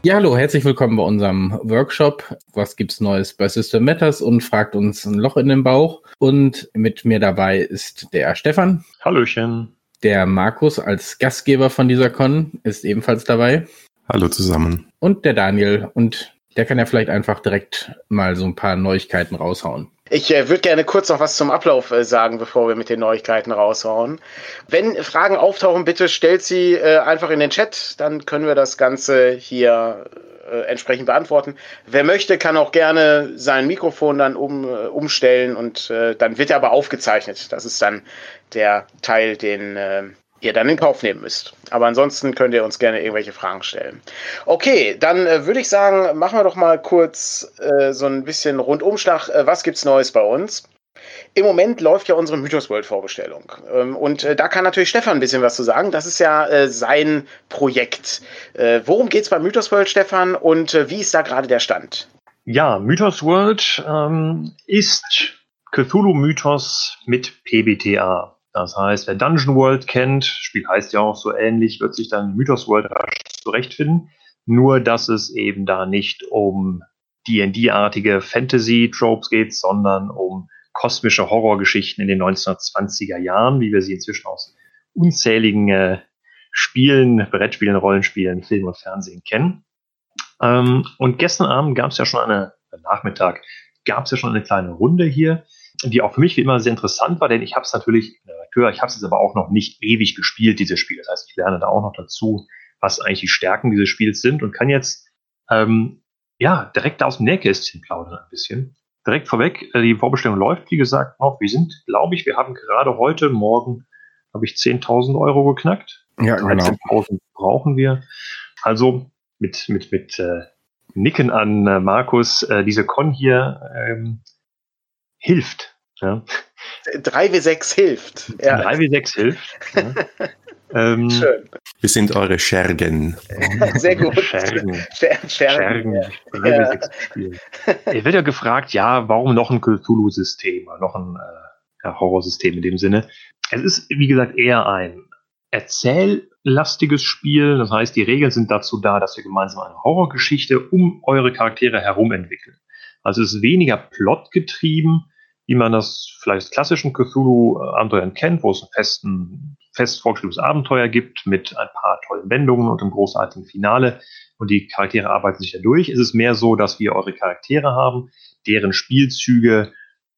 Ja, hallo, herzlich willkommen bei unserem Workshop. Was gibt's Neues bei System Matters und fragt uns ein Loch in den Bauch. Und mit mir dabei ist der Stefan. Hallöchen. Der Markus als Gastgeber von dieser Con ist ebenfalls dabei. Hallo zusammen. Und der Daniel. Und der kann ja vielleicht einfach direkt mal so ein paar Neuigkeiten raushauen. Ich würde gerne kurz noch was zum Ablauf sagen, bevor wir mit den Neuigkeiten raushauen. Wenn Fragen auftauchen, bitte stellt sie einfach in den Chat, dann können wir das Ganze hier entsprechend beantworten. Wer möchte, kann auch gerne sein Mikrofon dann umstellen und dann wird er aber aufgezeichnet. Das ist dann der Teil, den ihr dann in Kauf nehmen müsst. Aber ansonsten könnt ihr uns gerne irgendwelche Fragen stellen. Okay, dann würde ich sagen, machen wir doch mal kurz so ein bisschen Rundumschlag. Was gibt's Neues bei uns? Im Moment läuft ja unsere Mythos World Vorbestellung. Und da kann natürlich Stefan ein bisschen was zu sagen. Das ist ja sein Projekt. Worum geht's bei Mythos World, Stefan? Und wie ist da gerade der Stand? Ja, Mythos World ist Cthulhu-Mythos mit PBTA. Das heißt, wer Dungeon World kennt, Spiel heißt ja auch so ähnlich, wird sich dann Mythos World rasch zurechtfinden. Nur, dass es eben da nicht um D&D-artige Fantasy-Tropes geht, sondern um kosmische Horrorgeschichten in den 1920er Jahren, wie wir sie inzwischen aus unzähligen Spielen, Brettspielen, Rollenspielen, Film und Fernsehen kennen. Und gestern Abend gab es ja schon Nachmittag gab es ja schon eine kleine Runde hier, die auch für mich wie immer sehr interessant war, denn ich habe es natürlich, ich habe es jetzt aber auch noch nicht ewig gespielt, dieses Spiel. Das heißt, ich lerne da auch noch dazu, was eigentlich die Stärken dieses Spiels sind und kann jetzt direkt aus dem Nähkästchen plaudern ein bisschen. Direkt vorweg, die Vorbestellung läuft, wie gesagt, noch. Wir haben gerade heute Morgen, habe ich 10.000 € geknackt. Ja, genau. 13.000 brauchen wir. Also mit Nicken an Markus, diese Con hier hilft. Ja. 3W6 hilft. Ja. 3W6 hilft. Ja. Schön. Wir sind eure Schergen. Sehr gut. Schergen. 3W6 spielen. Er wird ja gefragt, warum noch ein Cthulhu-System, noch ein Horrorsystem in dem Sinne. Es ist, wie gesagt, eher ein erzähllastiges Spiel. Das heißt, die Regeln sind dazu da, dass wir gemeinsam eine Horrorgeschichte um eure Charaktere herum entwickeln. Also es ist weniger plotgetrieben, wie man das vielleicht aus klassischen Cthulhu-Abenteuern kennt, wo es ein fest vorgeschriebenes Abenteuer gibt mit ein paar tollen Wendungen und einem großartigen Finale und die Charaktere arbeiten sich da durch. Es ist mehr so, dass wir eure Charaktere haben, deren Spielzüge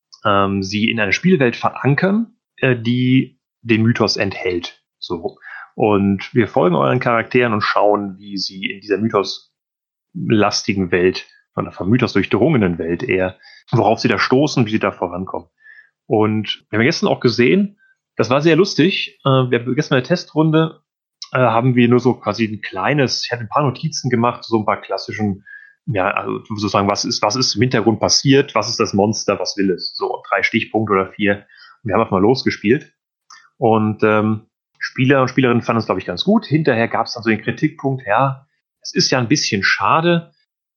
sie in eine Spielwelt verankern, die den Mythos enthält. So. Und wir folgen euren Charakteren und schauen, wie sie in dieser mythoslastigen Welt, von Mythos durchdrungenen Welt eher, worauf sie da stoßen, wie sie da vorankommen. Und wir haben gestern auch gesehen, das war sehr lustig. Gestern in der Testrunde haben wir nur so quasi ich hatte ein paar Notizen gemacht, so ein paar klassischen, also sozusagen, was ist im Hintergrund passiert, was ist das Monster, was will es? So 3 Stichpunkte oder 4. Und wir haben einfach mal losgespielt. Und Spieler und Spielerinnen fanden es, glaube ich, ganz gut. Hinterher gab es dann so den Kritikpunkt, es ist ja ein bisschen schade,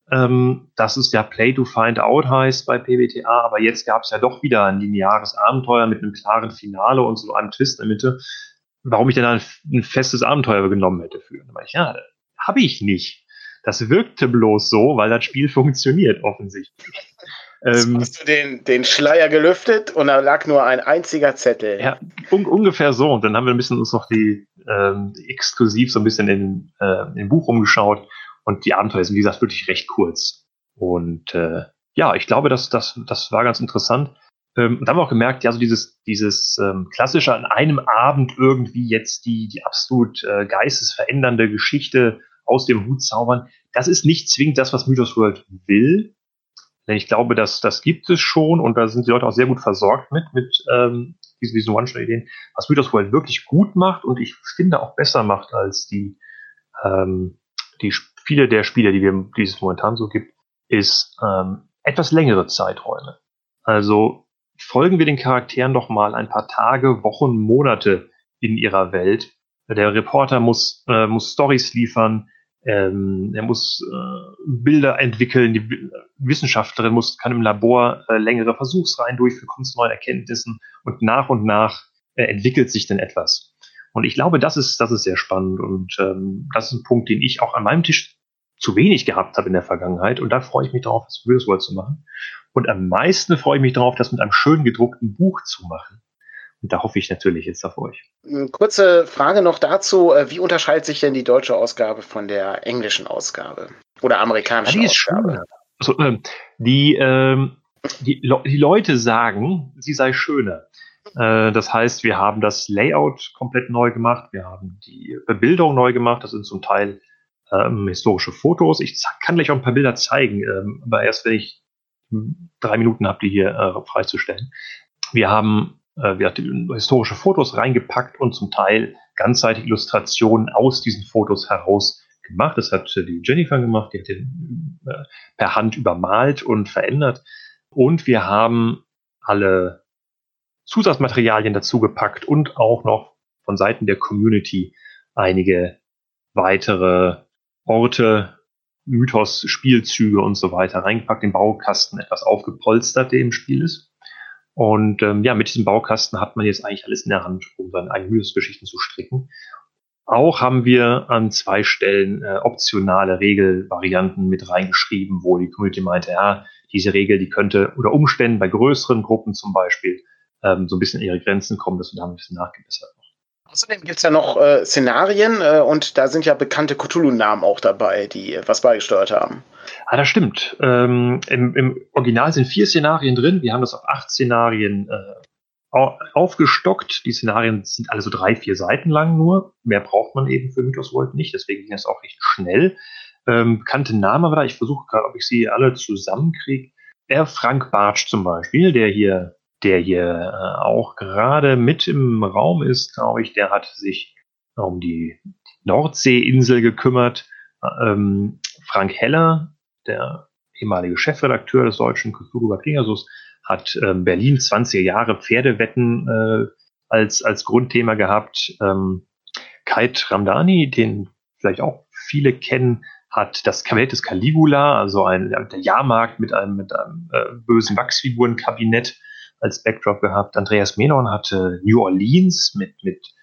dass es ja Play to Find Out heißt bei PBTA, aber jetzt gab es ja doch wieder ein lineares Abenteuer mit einem klaren Finale und so einem Twist in der Mitte. Warum ich denn ein festes Abenteuer genommen hätte für? Habe ich nicht. Das wirkte bloß so, weil das Spiel funktioniert offensichtlich. Hast du den Schleier gelüftet und da lag nur ein einziger Zettel. Ja, ungefähr so. Und dann haben wir ein bisschen uns noch die exklusiv so ein bisschen im Buch rumgeschaut. Und die Abenteuer sind, wie gesagt, wirklich recht kurz. Und ich glaube, das war ganz interessant. Und dann haben wir auch gemerkt, so dieses klassische an einem Abend irgendwie jetzt die absolut geistesverändernde Geschichte aus dem Hut zaubern, das ist nicht zwingend das, was Mythos World will. Denn ich glaube, das gibt es schon und da sind die Leute auch sehr gut versorgt mit diesen One-Shot-Ideen. Was Mythos World wirklich gut macht und ich finde auch besser macht als die viele der Spiele, die es momentan so gibt, ist etwas längere Zeiträume. Also folgen wir den Charakteren doch mal ein paar Tage, Wochen, Monate in ihrer Welt. Der Reporter muss Storys liefern, er muss Bilder entwickeln, die Wissenschaftlerin kann im Labor längere Versuchsreihen durchführen, kommt zu neuen Erkenntnissen und nach entwickelt sich dann etwas. Und ich glaube, das ist sehr spannend und das ist ein Punkt, den ich auch an meinem Tisch zu wenig gehabt habe in der Vergangenheit. Und da freue ich mich darauf, das Wilders World zu machen. Und am meisten freue ich mich darauf, das mit einem schön gedruckten Buch zu machen. Und da hoffe ich natürlich jetzt auf euch. Kurze Frage noch dazu. Wie unterscheidet sich denn die deutsche Ausgabe von der englischen Ausgabe? Oder amerikanischen die ist Ausgabe? Also, die Leute sagen, sie sei schöner. Das heißt, wir haben das Layout komplett neu gemacht. Wir haben die Bebilderung neu gemacht. Das sind zum Teil historische Fotos. Ich kann gleich auch ein paar Bilder zeigen, aber erst wenn ich 3 Minuten habe, die hier freizustellen. Wir haben historische Fotos reingepackt und zum Teil ganzseitige Illustrationen aus diesen Fotos heraus gemacht. Das hat die Jennifer gemacht, die hat den per Hand übermalt und verändert. Und wir haben alle Zusatzmaterialien dazu gepackt und auch noch von Seiten der Community einige weitere Orte, Mythos, Spielzüge und so weiter reingepackt, den Baukasten etwas aufgepolstert, der im Spiel ist. Und mit diesem Baukasten hat man jetzt eigentlich alles in der Hand, um seine eigenen Mythos-Geschichten zu stricken. Auch haben wir an 2 Stellen optionale Regelvarianten mit reingeschrieben, wo die Community meinte, ja, diese Regel, die könnte unter Umständen bei größeren Gruppen zum Beispiel so ein bisschen an ihre Grenzen kommen, dass wir da ein bisschen nachgebessert haben. Außerdem gibt es ja noch Szenarien und da sind ja bekannte Cthulhu-Namen auch dabei, die was beigesteuert haben. Das stimmt. Im Original sind 4 Szenarien drin. Wir haben das auf 8 Szenarien aufgestockt. Die Szenarien sind alle so 3-4 Seiten lang nur. Mehr braucht man eben für Mythos World nicht. Deswegen ging das auch recht schnell. Bekannte Namen aber da. Ich versuche gerade, ob ich sie alle zusammenkriege. Der Frank Bartsch zum Beispiel, der hier auch gerade mit im Raum ist, glaube ich, der hat sich um die Nordseeinsel gekümmert. Frank Heller, der ehemalige Chefredakteur des deutschen Cthulhu bei Pegasus, hat Berlin 20er Jahre Pferdewetten als Grundthema gehabt. Kait Ramdani, den vielleicht auch viele kennen, hat das Kabinett des Caligula, also der Jahrmarkt mit einem bösen Wachsfigurenkabinett als Backdrop gehabt. Andreas Menon hatte New Orleans mit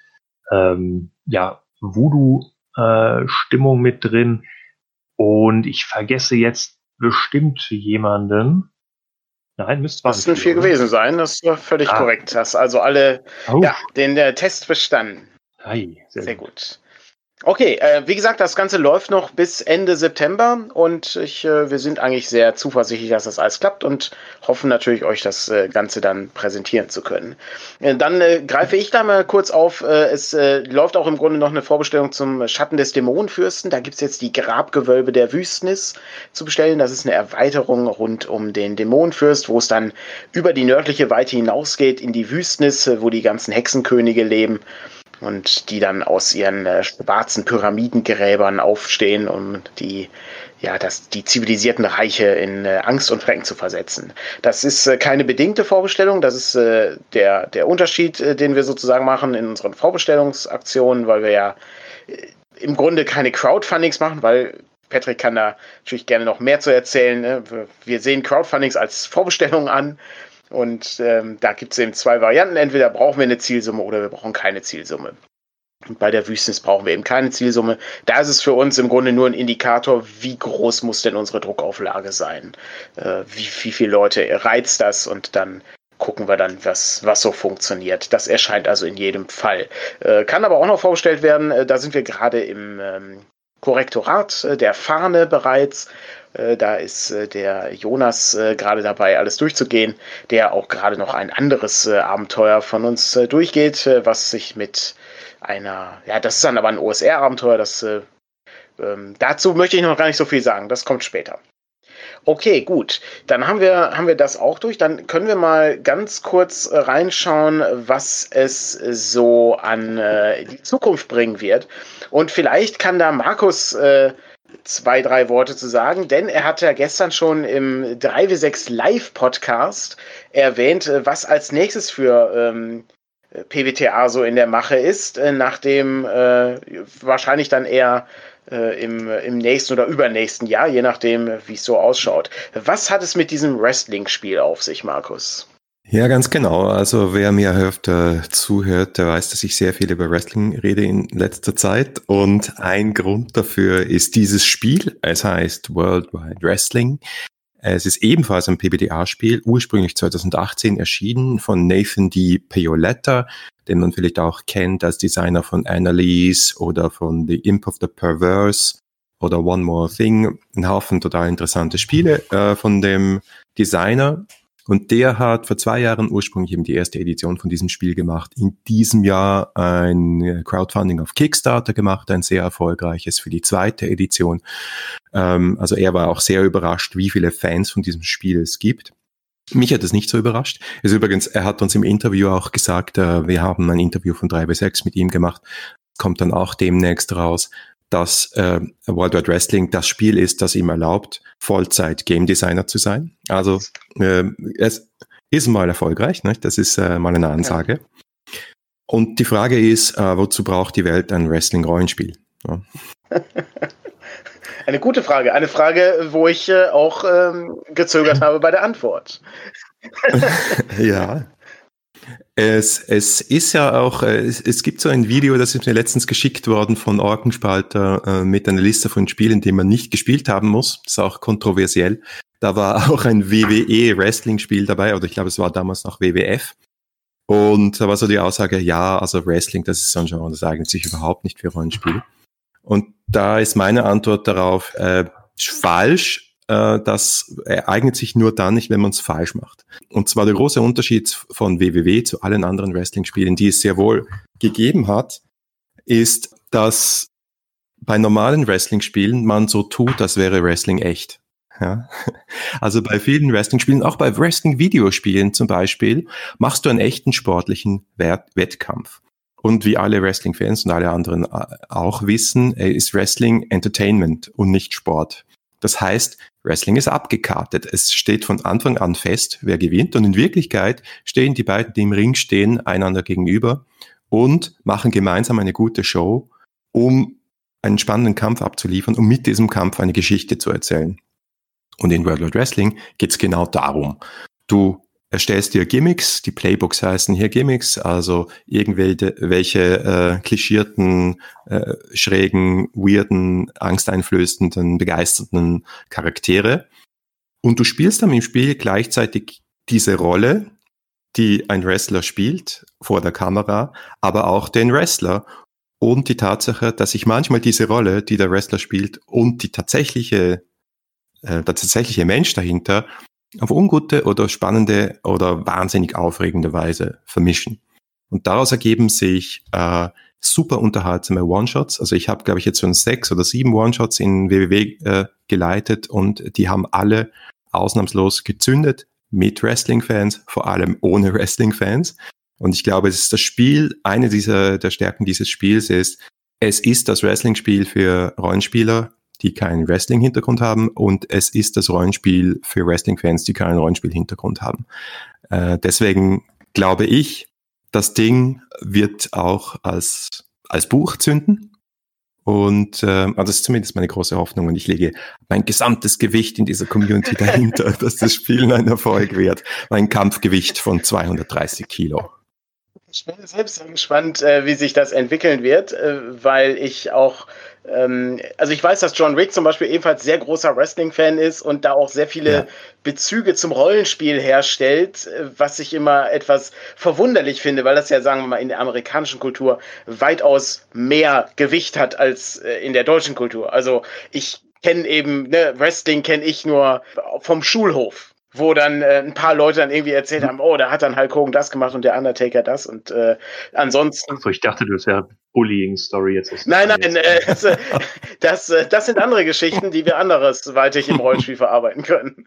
Voodoo-Stimmung mit drin. Und ich vergesse jetzt bestimmt jemanden. Nein, müsste das sind 4 gewesen sein. Das war völlig korrekt. Hast also alle den Test bestanden. Sehr gut. Okay, wie gesagt, das Ganze läuft noch bis Ende September und wir sind eigentlich sehr zuversichtlich, dass das alles klappt und hoffen natürlich, euch das Ganze dann präsentieren zu können. Dann greife ich da mal kurz auf. Es läuft auch im Grunde noch eine Vorbestellung zum Schatten des Dämonenfürsten. Da gibt es jetzt die Grabgewölbe der Wüstnis zu bestellen. Das ist eine Erweiterung rund um den Dämonenfürst, wo es dann über die nördliche Weite hinausgeht in die Wüstnis, wo die ganzen Hexenkönige leben. Und die dann aus ihren schwarzen Pyramidengräbern aufstehen, um die zivilisierten Reiche in Angst und Schrecken zu versetzen. Das ist keine bedingte Vorbestellung, das ist der Unterschied, den wir sozusagen machen in unseren Vorbestellungsaktionen, weil wir ja im Grunde keine Crowdfundings machen, weil Patrick kann da natürlich gerne noch mehr zu erzählen. Ne? Wir sehen Crowdfundings als Vorbestellung an. Und da gibt es eben 2 Varianten. Entweder brauchen wir eine Zielsumme oder wir brauchen keine Zielsumme. Und bei der Wüstnis brauchen wir eben keine Zielsumme. Da ist es für uns im Grunde nur ein Indikator, wie groß muss denn unsere Druckauflage sein. Wie viele Leute reizt das und dann gucken wir dann, was so funktioniert. Das erscheint also in jedem Fall. Kann aber auch noch vorgestellt werden, da sind wir gerade im Korrektorat der Fahne bereits. Da ist der Jonas gerade dabei, alles durchzugehen, der auch gerade noch ein anderes Abenteuer von uns durchgeht, was sich mit das ist dann aber ein OSR-Abenteuer, dazu möchte ich noch gar nicht so viel sagen, das kommt später. Okay, gut, dann haben wir das auch durch, dann können wir mal ganz kurz reinschauen, was es so an die Zukunft bringen wird und vielleicht kann da Markus 2, 3 Worte zu sagen, denn er hat ja gestern schon im 3W6 Live-Podcast erwähnt, was als nächstes für PBTA so in der Mache ist, nachdem wahrscheinlich dann eher im nächsten oder übernächsten Jahr, je nachdem, wie es so ausschaut. Was hat es mit diesem Wrestling-Spiel auf sich, Markus? Ja, ganz genau. Also wer mir öfter zuhört, der weiß, dass ich sehr viel über Wrestling rede in letzter Zeit. Und ein Grund dafür ist dieses Spiel. Es heißt World Wide Wrestling. Es ist ebenfalls ein PBTA-Spiel, ursprünglich 2018 erschienen von Nathan D. Paoletta, den man vielleicht auch kennt als Designer von Annalise oder von The Imp of the Perverse oder One More Thing. Ein Haufen total interessante Spiele von dem Designer. Und der hat vor 2 Jahren ursprünglich eben die erste Edition von diesem Spiel gemacht. In diesem Jahr ein Crowdfunding auf Kickstarter gemacht, ein sehr erfolgreiches für die zweite Edition. Also er war auch sehr überrascht, wie viele Fans von diesem Spiel es gibt. Mich hat es nicht so überrascht. Also übrigens, er hat uns im Interview auch gesagt, wir haben ein Interview von 3W6 mit ihm gemacht, kommt dann auch demnächst raus, dass World Wide Wrestling das Spiel ist, das ihm erlaubt, Vollzeit-Game Designer zu sein. Also es ist mal erfolgreich, ne? Das ist mal eine Ansage. Ja. Und die Frage ist, wozu braucht die Welt ein Wrestling-Rollenspiel? Ja. Eine gute Frage. Eine Frage, wo ich auch gezögert habe bei der Antwort. Ja. Es ist ja auch, es gibt so ein Video, das ist mir letztens geschickt worden von Orkenspalter mit einer Liste von Spielen, die man nicht gespielt haben muss. Das ist auch kontroversiell. Da war auch ein WWE-Wrestling-Spiel dabei, oder ich glaube, es war damals noch WWF. Und da war so die Aussage, ja, also Wrestling, das ist so ein Genre, das eignet sich überhaupt nicht für Rollenspiele. Und da ist meine Antwort darauf, falsch. Das eignet sich nur dann nicht, wenn man es falsch macht. Und zwar der große Unterschied von WWW zu allen anderen Wrestling-Spielen, die es sehr wohl gegeben hat, ist, dass bei normalen Wrestling-Spielen man so tut, als wäre Wrestling echt. Ja? Also bei vielen Wrestling-Spielen, auch bei Wrestling-Videospielen zum Beispiel, machst du einen echten sportlichen Wettkampf. Und wie alle Wrestling-Fans und alle anderen auch wissen, ist Wrestling Entertainment und nicht Sport. Das heißt, Wrestling ist abgekartet. Es steht von Anfang an fest, wer gewinnt. Und in Wirklichkeit stehen die beiden, die im Ring stehen, einander gegenüber und machen gemeinsam eine gute Show, um einen spannenden Kampf abzuliefern, um mit diesem Kampf eine Geschichte zu erzählen. Und in World Wide Wrestling geht es genau darum. Du erstellst dir Gimmicks, die Playbooks heißen hier Gimmicks, also irgendwelche klischierten, schrägen, weirden, angsteinflößenden, begeisternden Charaktere. Und du spielst dann im Spiel gleichzeitig diese Rolle, die ein Wrestler spielt vor der Kamera, aber auch den Wrestler. Und die Tatsache, dass sich manchmal diese Rolle, die der Wrestler spielt, und der tatsächliche Mensch dahinter auf ungute oder spannende oder wahnsinnig aufregende Weise vermischen. Und daraus ergeben sich super unterhaltsame One-Shots. Also ich habe, glaube ich, jetzt schon 6 oder 7 One-Shots in WWW geleitet und die haben alle ausnahmslos gezündet mit Wrestling-Fans, vor allem ohne Wrestling-Fans. Und ich glaube, es ist das Spiel, eine der Stärken dieses Spiels ist, es ist das Wrestling-Spiel für Rollenspieler, die keinen Wrestling-Hintergrund haben, und es ist das Rollenspiel für Wrestling-Fans, die keinen Rollenspiel-Hintergrund haben. Deswegen glaube ich, das Ding wird auch als Buch zünden. Und das ist zumindest meine große Hoffnung. Und ich lege mein gesamtes Gewicht in dieser Community dahinter, dass das Spiel ein Erfolg wird. Mein Kampfgewicht von 230 Kilo. Ich bin selbst gespannt, wie sich das entwickeln wird, weil ich auch, also ich weiß, dass John Wick zum Beispiel ebenfalls sehr großer Wrestling-Fan ist und da auch sehr viele Bezüge zum Rollenspiel herstellt, was ich immer etwas verwunderlich finde, weil das ja, sagen wir mal, in der amerikanischen Kultur weitaus mehr Gewicht hat als in der deutschen Kultur. Also ich kenne eben, Wrestling kenne ich nur vom Schulhof, wo dann ein paar Leute dann irgendwie erzählt haben, oh, da hat dann Hulk Hogan das gemacht und der Undertaker das und ansonsten... Achso, ich dachte, das wäre Bullying-Story jetzt. Nein, das sind andere Geschichten, die wir andersweitig im Rollenspiel verarbeiten können.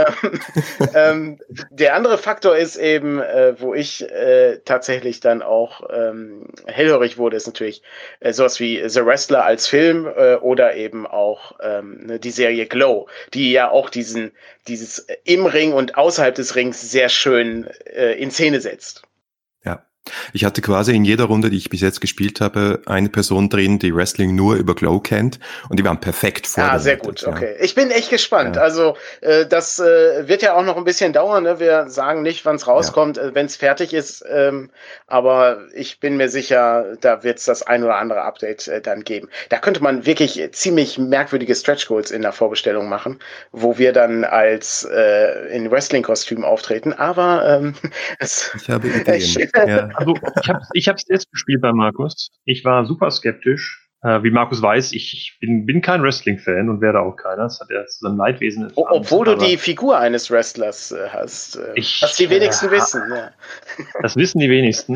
Der andere Faktor ist eben, wo ich tatsächlich dann auch hellhörig wurde, ist natürlich sowas wie The Wrestler als Film oder eben auch die Serie Glow, die ja auch dieses im Ring und außerhalb des Rings sehr schön in Szene setzt. Ja, Ich hatte quasi in jeder Runde, die ich bis jetzt gespielt habe, eine Person drin, die Wrestling nur über Glow kennt und die waren perfekt vorbereitet. Sehr gut, okay. Ich bin echt gespannt. Ja. Also das wird ja auch noch ein bisschen dauern. Ne? Wir sagen nicht, wann es rauskommt, wenn es fertig ist. Aber ich bin mir sicher, da wird es das ein oder andere Update dann geben. Da könnte man wirklich ziemlich merkwürdige Stretch Goals in der Vorbestellung machen, wo wir dann als in Wrestling-Kostüm auftreten. Aber ich habe Ideen. Also ich habe es jetzt gespielt bei Markus. Ich war super skeptisch. Wie Markus weiß, ich bin kein Wrestling-Fan und werde auch keiner. Das hat er zu seinem Leidwesen. Obwohl du die Figur eines Wrestlers hast. Was die wenigsten wissen. Ja. Das wissen die wenigsten.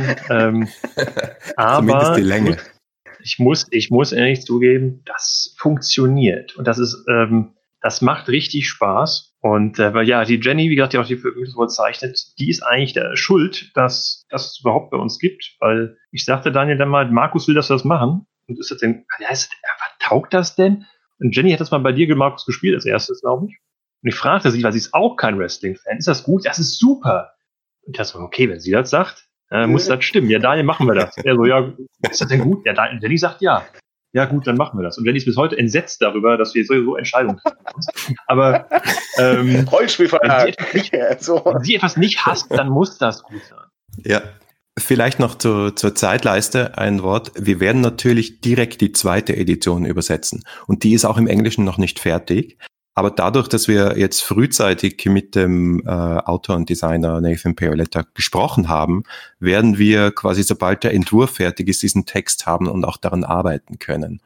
Aber zumindest die Länge. Ich muss ehrlich zugeben, das funktioniert. Und das ist, das macht richtig Spaß. Und weil die Jenny, wie gesagt, die auch die Veröffentlichung zeichnet, die ist eigentlich der Schuld, dass das überhaupt bei uns gibt. Weil ich sagte Daniel dann mal, Markus will, dass wir das machen. Und ist das denn, was taugt das denn? Und Jenny hat das mal bei dir, Markus, gespielt als erstes, glaube ich. Und ich fragte sie, weil sie ist auch kein Wrestling-Fan. Ist das gut? Das ist super. Und ich dachte so, okay, wenn sie das sagt, muss das stimmen. Ja, Daniel, machen wir das. Er so, ja, ist das denn gut? Ja, Jenny sagt ja. Ja gut, dann machen wir das. Und Jenny ist bis heute entsetzt darüber, dass wir so Entscheidungen treffen. Aber Rollenspielverlag. Wenn sie etwas nicht hasst, dann muss das gut sein. Ja, vielleicht noch zur Zeitleiste ein Wort. Wir werden natürlich direkt die 2. Edition übersetzen. Und die ist auch im Englischen noch nicht fertig. Aber dadurch, dass wir jetzt frühzeitig mit dem Autor und Designer Nathan Paoletta gesprochen haben, werden wir quasi, sobald der Entwurf fertig ist, diesen Text haben und auch daran arbeiten können.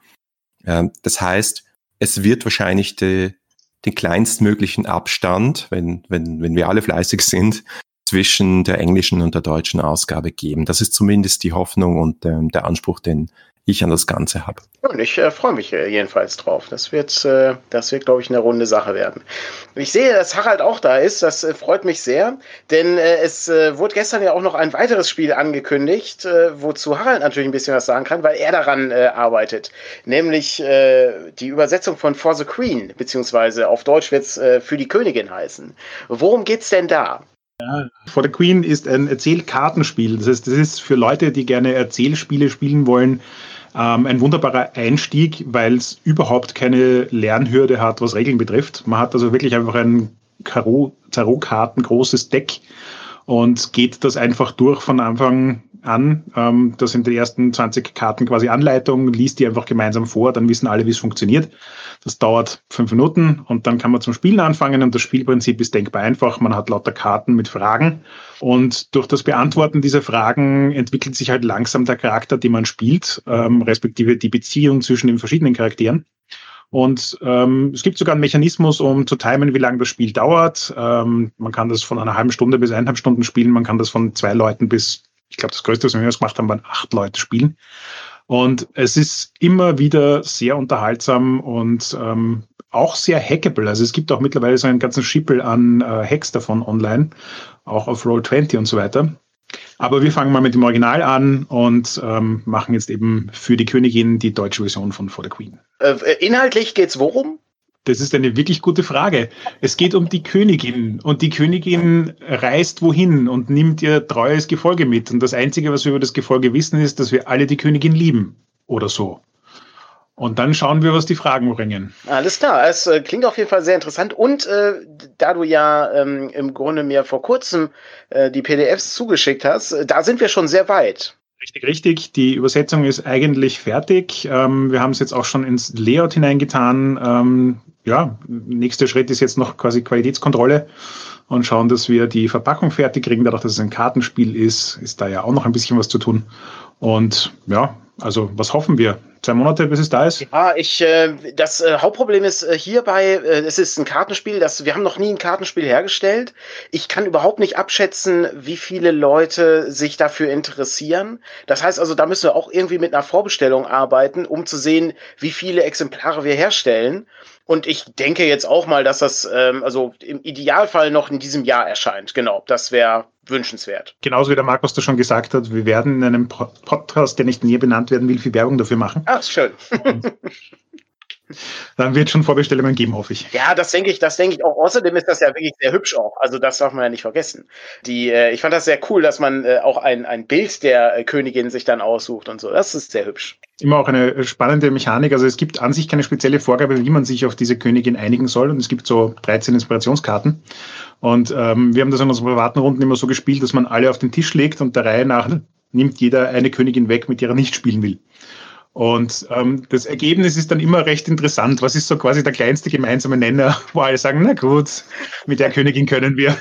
Das heißt, es wird wahrscheinlich den kleinstmöglichen Abstand, wenn wir alle fleißig sind, zwischen der englischen und der deutschen Ausgabe geben. Das ist zumindest die Hoffnung und der Anspruch, den ich an das Ganze habe. Und ich freue mich jedenfalls drauf. Das wird, glaube ich, eine runde Sache werden. Ich sehe, dass Harald auch da ist. Das freut mich sehr, denn es wurde gestern ja auch noch ein weiteres Spiel angekündigt, wozu Harald natürlich ein bisschen was sagen kann, weil er daran arbeitet. Nämlich die Übersetzung von For the Queen, beziehungsweise auf Deutsch wird es für die Königin heißen. Worum geht's denn da? Ja, For the Queen ist ein Erzählkartenspiel. Das heißt, das ist für Leute, die gerne Erzählspiele spielen wollen, ein wunderbarer Einstieg, weil es überhaupt keine Lernhürde hat, was Regeln betrifft. Man hat also wirklich einfach ein Tarotkarten großes Deck und geht das einfach durch von Anfang an. Das sind die ersten 20 Karten quasi Anleitung, liest die einfach gemeinsam vor, dann wissen alle, wie es funktioniert. Das dauert 5 Minuten und dann kann man zum Spielen anfangen und das Spielprinzip ist denkbar einfach. Man hat lauter Karten mit Fragen und durch das Beantworten dieser Fragen entwickelt sich halt langsam der Charakter, den man spielt, respektive die Beziehung zwischen den verschiedenen Charakteren. Und es gibt sogar einen Mechanismus, um zu timen, wie lange das Spiel dauert. Man kann das von einer halben Stunde bis 1,5 Stunden spielen. Man kann das von 2 Leuten bis, ich glaube, das Größte, was wir gemacht haben, waren 8 Leute spielen. Und es ist immer wieder sehr unterhaltsam und auch sehr hackable. Also es gibt auch mittlerweile so einen ganzen Schippel an Hacks davon online, auch auf Roll20 und so weiter. Aber wir fangen mal mit dem Original an und machen jetzt eben für die Königin die deutsche Version von For the Queen. Inhaltlich geht's worum? Das ist eine wirklich gute Frage. Es geht um die Königin und die Königin reist wohin und nimmt ihr treues Gefolge mit. Und das Einzige, was wir über das Gefolge wissen, ist, dass wir alle die Königin lieben oder so. Und dann schauen wir, was die Fragen bringen. Alles klar, es klingt auf jeden Fall sehr interessant. Und da du ja im Grunde mir vor kurzem die PDFs zugeschickt hast, da sind wir schon sehr weit. Richtig. Die Übersetzung ist eigentlich fertig. Wir haben es jetzt auch schon ins Layout hineingetan. Nächster Schritt ist jetzt noch quasi Qualitätskontrolle und schauen, dass wir die Verpackung fertig kriegen. Dadurch, dass es ein Kartenspiel ist da ja auch noch ein bisschen was zu tun. Und ja, also was hoffen wir? 2 Monate, bis es da ist? Ja, das Hauptproblem ist hierbei, es ist ein Kartenspiel, wir haben noch nie ein Kartenspiel hergestellt. Ich kann überhaupt nicht abschätzen, wie viele Leute sich dafür interessieren. Das heißt also, da müssen wir auch irgendwie mit einer Vorbestellung arbeiten, um zu sehen, wie viele Exemplare wir herstellen. Und ich denke jetzt auch mal, dass das im Idealfall noch in diesem Jahr erscheint. Genau, das wäre wünschenswert. Genauso wie der Markus das schon gesagt hat, wir werden in einem Podcast, der nicht näher benannt werden will, viel Werbung dafür machen. Ah, ist schön. Dann wird schon Vorbestellungen geben, hoffe ich. Ja, das denke ich auch. Außerdem ist das ja wirklich sehr hübsch auch. Also das darf man ja nicht vergessen. Ich fand das sehr cool, dass man auch ein Bild der Königin sich dann aussucht und so. Das ist sehr hübsch. Immer auch eine spannende Mechanik. Also es gibt an sich keine spezielle Vorgabe, wie man sich auf diese Königin einigen soll. Und es gibt so 13 Inspirationskarten. Und wir haben das in unseren privaten Runden immer so gespielt, dass man alle auf den Tisch legt und der Reihe nach nimmt jeder eine Königin weg, mit der er nicht spielen will. Und das Ergebnis ist dann immer recht interessant. Was ist so quasi der kleinste gemeinsame Nenner, wo alle sagen, na gut, mit der Königin können wir.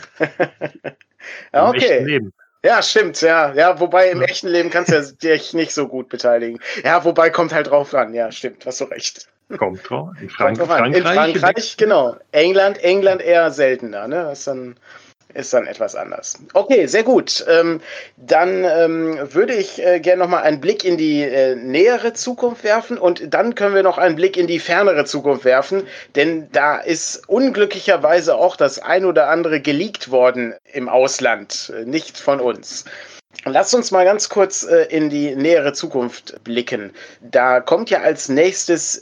Ja, okay. Ja, stimmt, ja. Wobei im echten Leben kannst du dich nicht so gut beteiligen. Ja, wobei kommt halt drauf ran. Ja, stimmt, hast du recht. Kommt drauf. In Frankreich, genau. England eher seltener, ne? Das ist dann etwas anders. Okay, sehr gut. Dann würde ich gerne nochmal einen Blick in die nähere Zukunft werfen und dann können wir noch einen Blick in die fernere Zukunft werfen, denn da ist unglücklicherweise auch das ein oder andere geleakt worden im Ausland, nicht von uns. Lasst uns mal ganz kurz in die nähere Zukunft blicken. Da kommt ja als nächstes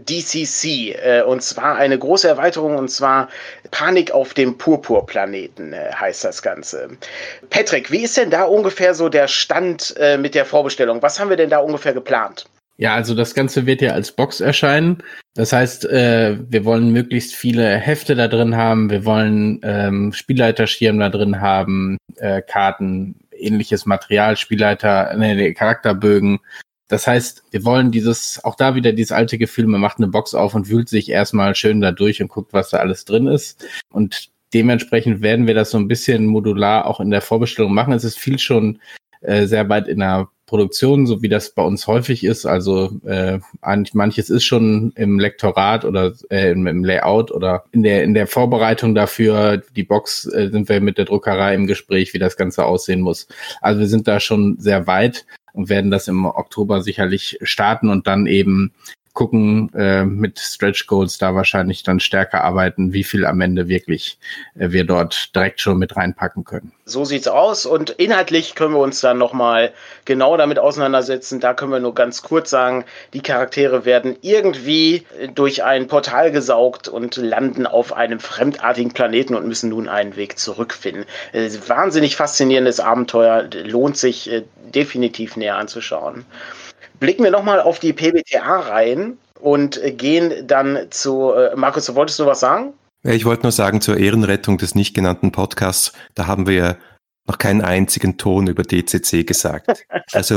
DCC und zwar eine große Erweiterung und zwar Panik auf dem Purpurplaneten heißt das Ganze. Patrick, wie ist denn da ungefähr so der Stand mit der Vorbestellung? Was haben wir denn da ungefähr geplant? Ja, also das Ganze wird ja als Box erscheinen. Das heißt, wir wollen möglichst viele Hefte da drin haben. Wir wollen Spielleiterschirm da drin haben, Karten, ähnliches Material, Charakterbögen. Das heißt, wir wollen auch da wieder dieses alte Gefühl, man macht eine Box auf und wühlt sich erstmal schön da durch und guckt, was da alles drin ist. Und dementsprechend werden wir das so ein bisschen modular auch in der Vorbestellung machen. Es ist viel schon sehr weit in der Produktion, so wie das bei uns häufig ist. Also manches ist schon im Lektorat oder im Layout oder in der Vorbereitung dafür. Die Box sind wir mit der Druckerei im Gespräch, wie das Ganze aussehen muss. Also wir sind da schon sehr weit und werden das im Oktober sicherlich starten und dann eben gucken, mit Stretch Goals da wahrscheinlich dann stärker arbeiten, wie viel am Ende wirklich wir dort direkt schon mit reinpacken können. So sieht's aus und inhaltlich können wir uns dann nochmal genau damit auseinandersetzen. Da können wir nur ganz kurz sagen, die Charaktere werden irgendwie durch ein Portal gesaugt und landen auf einem fremdartigen Planeten und müssen nun einen Weg zurückfinden. Wahnsinnig faszinierendes Abenteuer, lohnt sich definitiv näher anzuschauen. Blicken wir nochmal auf die PBTA-Reihen und gehen dann zu, Markus, du wolltest nur was sagen? Ja, ich wollte nur sagen, zur Ehrenrettung des nicht genannten Podcasts, da haben wir ja noch keinen einzigen Ton über DCC gesagt. Also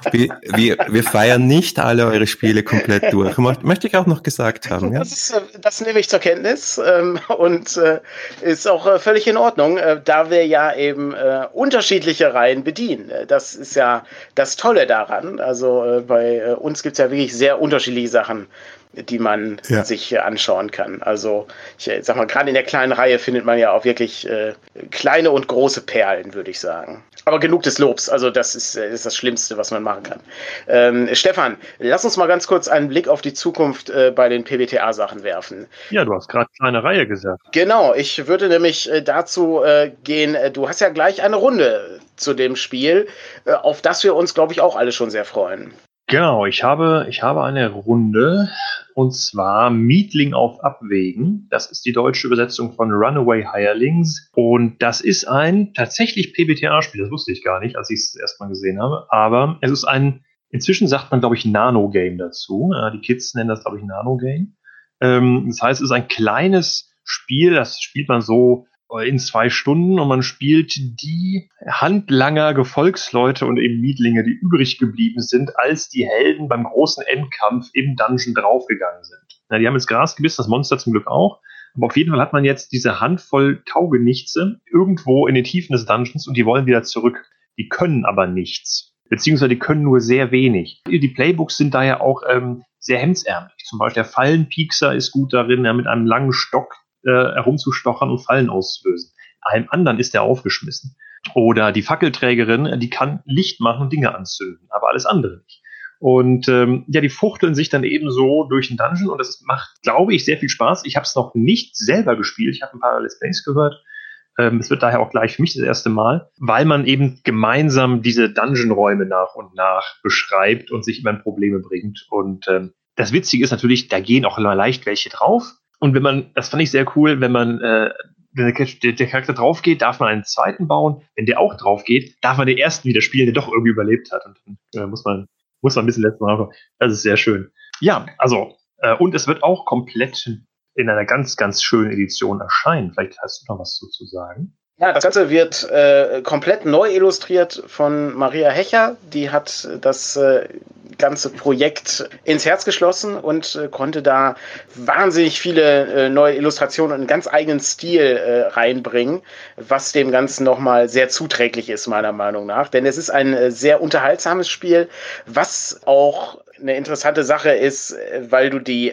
wir feiern nicht alle eure Spiele komplett durch. Möchte ich auch noch gesagt haben. Ja? Das nehme ich zur Kenntnis und ist auch völlig in Ordnung, da wir ja eben unterschiedliche Reihen bedienen. Das ist ja das Tolle daran. Also bei uns gibt es ja wirklich sehr unterschiedliche Sachen, die man sich anschauen kann. Also ich sag mal, gerade in der kleinen Reihe findet man ja auch wirklich kleine und große Perlen, würde ich sagen. Aber genug des Lobs, also das ist das Schlimmste, was man machen kann. Stefan, lass uns mal ganz kurz einen Blick auf die Zukunft bei den PBTA-Sachen werfen. Ja, du hast gerade kleine Reihe gesagt. Genau, ich würde nämlich dazu gehen, du hast ja gleich eine Runde zu dem Spiel, auf das wir uns, glaube ich, auch alle schon sehr freuen. Genau, ich habe eine Runde, und zwar Mietling auf Abwägen. Das ist die deutsche Übersetzung von Runaway Hirelings. Und das ist ein tatsächlich PBTA-Spiel. Das wusste ich gar nicht, als ich es erstmal gesehen habe. Aber es ist inzwischen sagt man, glaube ich, Nano-Game dazu. Die Kids nennen das, glaube ich, Nano-Game. Das heißt, es ist ein kleines Spiel, das spielt man so in 2 Stunden und man spielt die Handlanger, Gefolgsleute und eben Mietlinge, die übrig geblieben sind, als die Helden beim großen Endkampf im Dungeon draufgegangen sind. Na, die haben jetzt Gras gebissen, das Monster zum Glück auch, aber auf jeden Fall hat man jetzt diese Handvoll Taugenichtse irgendwo in den Tiefen des Dungeons und die wollen wieder zurück. Die können aber nichts, beziehungsweise die können nur sehr wenig. Die Playbooks sind daher auch sehr hemdsärmlich. Zum Beispiel der Fallenpiekser ist gut darin, mit einem langen Stock herumzustochern und Fallen auszulösen. Einem anderen ist der aufgeschmissen. Oder die Fackelträgerin, die kann Licht machen und Dinge anzünden, aber alles andere nicht. Und die fuchteln sich dann eben so durch den Dungeon und das macht, glaube ich, sehr viel Spaß. Ich habe es noch nicht selber gespielt, ich habe ein paar Let's Plays gehört. Es wird daher auch gleich für mich das erste Mal, weil man eben gemeinsam diese Dungeon-Räume nach und nach beschreibt und sich immer in Probleme bringt. Und das Witzige ist natürlich, da gehen auch immer leicht welche drauf. Und das fand ich sehr cool, wenn der Charakter drauf geht, darf man einen zweiten bauen. Wenn der auch drauf geht, darf man den ersten wieder spielen, der doch irgendwie überlebt hat. Und dann muss man ein bisschen letztes Mal. Das ist sehr schön. Ja, also, und es wird auch komplett in einer ganz, ganz schönen Edition erscheinen. Vielleicht hast du noch was zu sagen. Ja, das Ganze wird komplett neu illustriert von Maria Hecher. Die hat das ganze Projekt ins Herz geschlossen und konnte da wahnsinnig viele neue Illustrationen und einen ganz eigenen Stil reinbringen, was dem Ganzen nochmal sehr zuträglich ist, meiner Meinung nach. Denn es ist ein sehr unterhaltsames Spiel, was auch eine interessante Sache ist, weil du die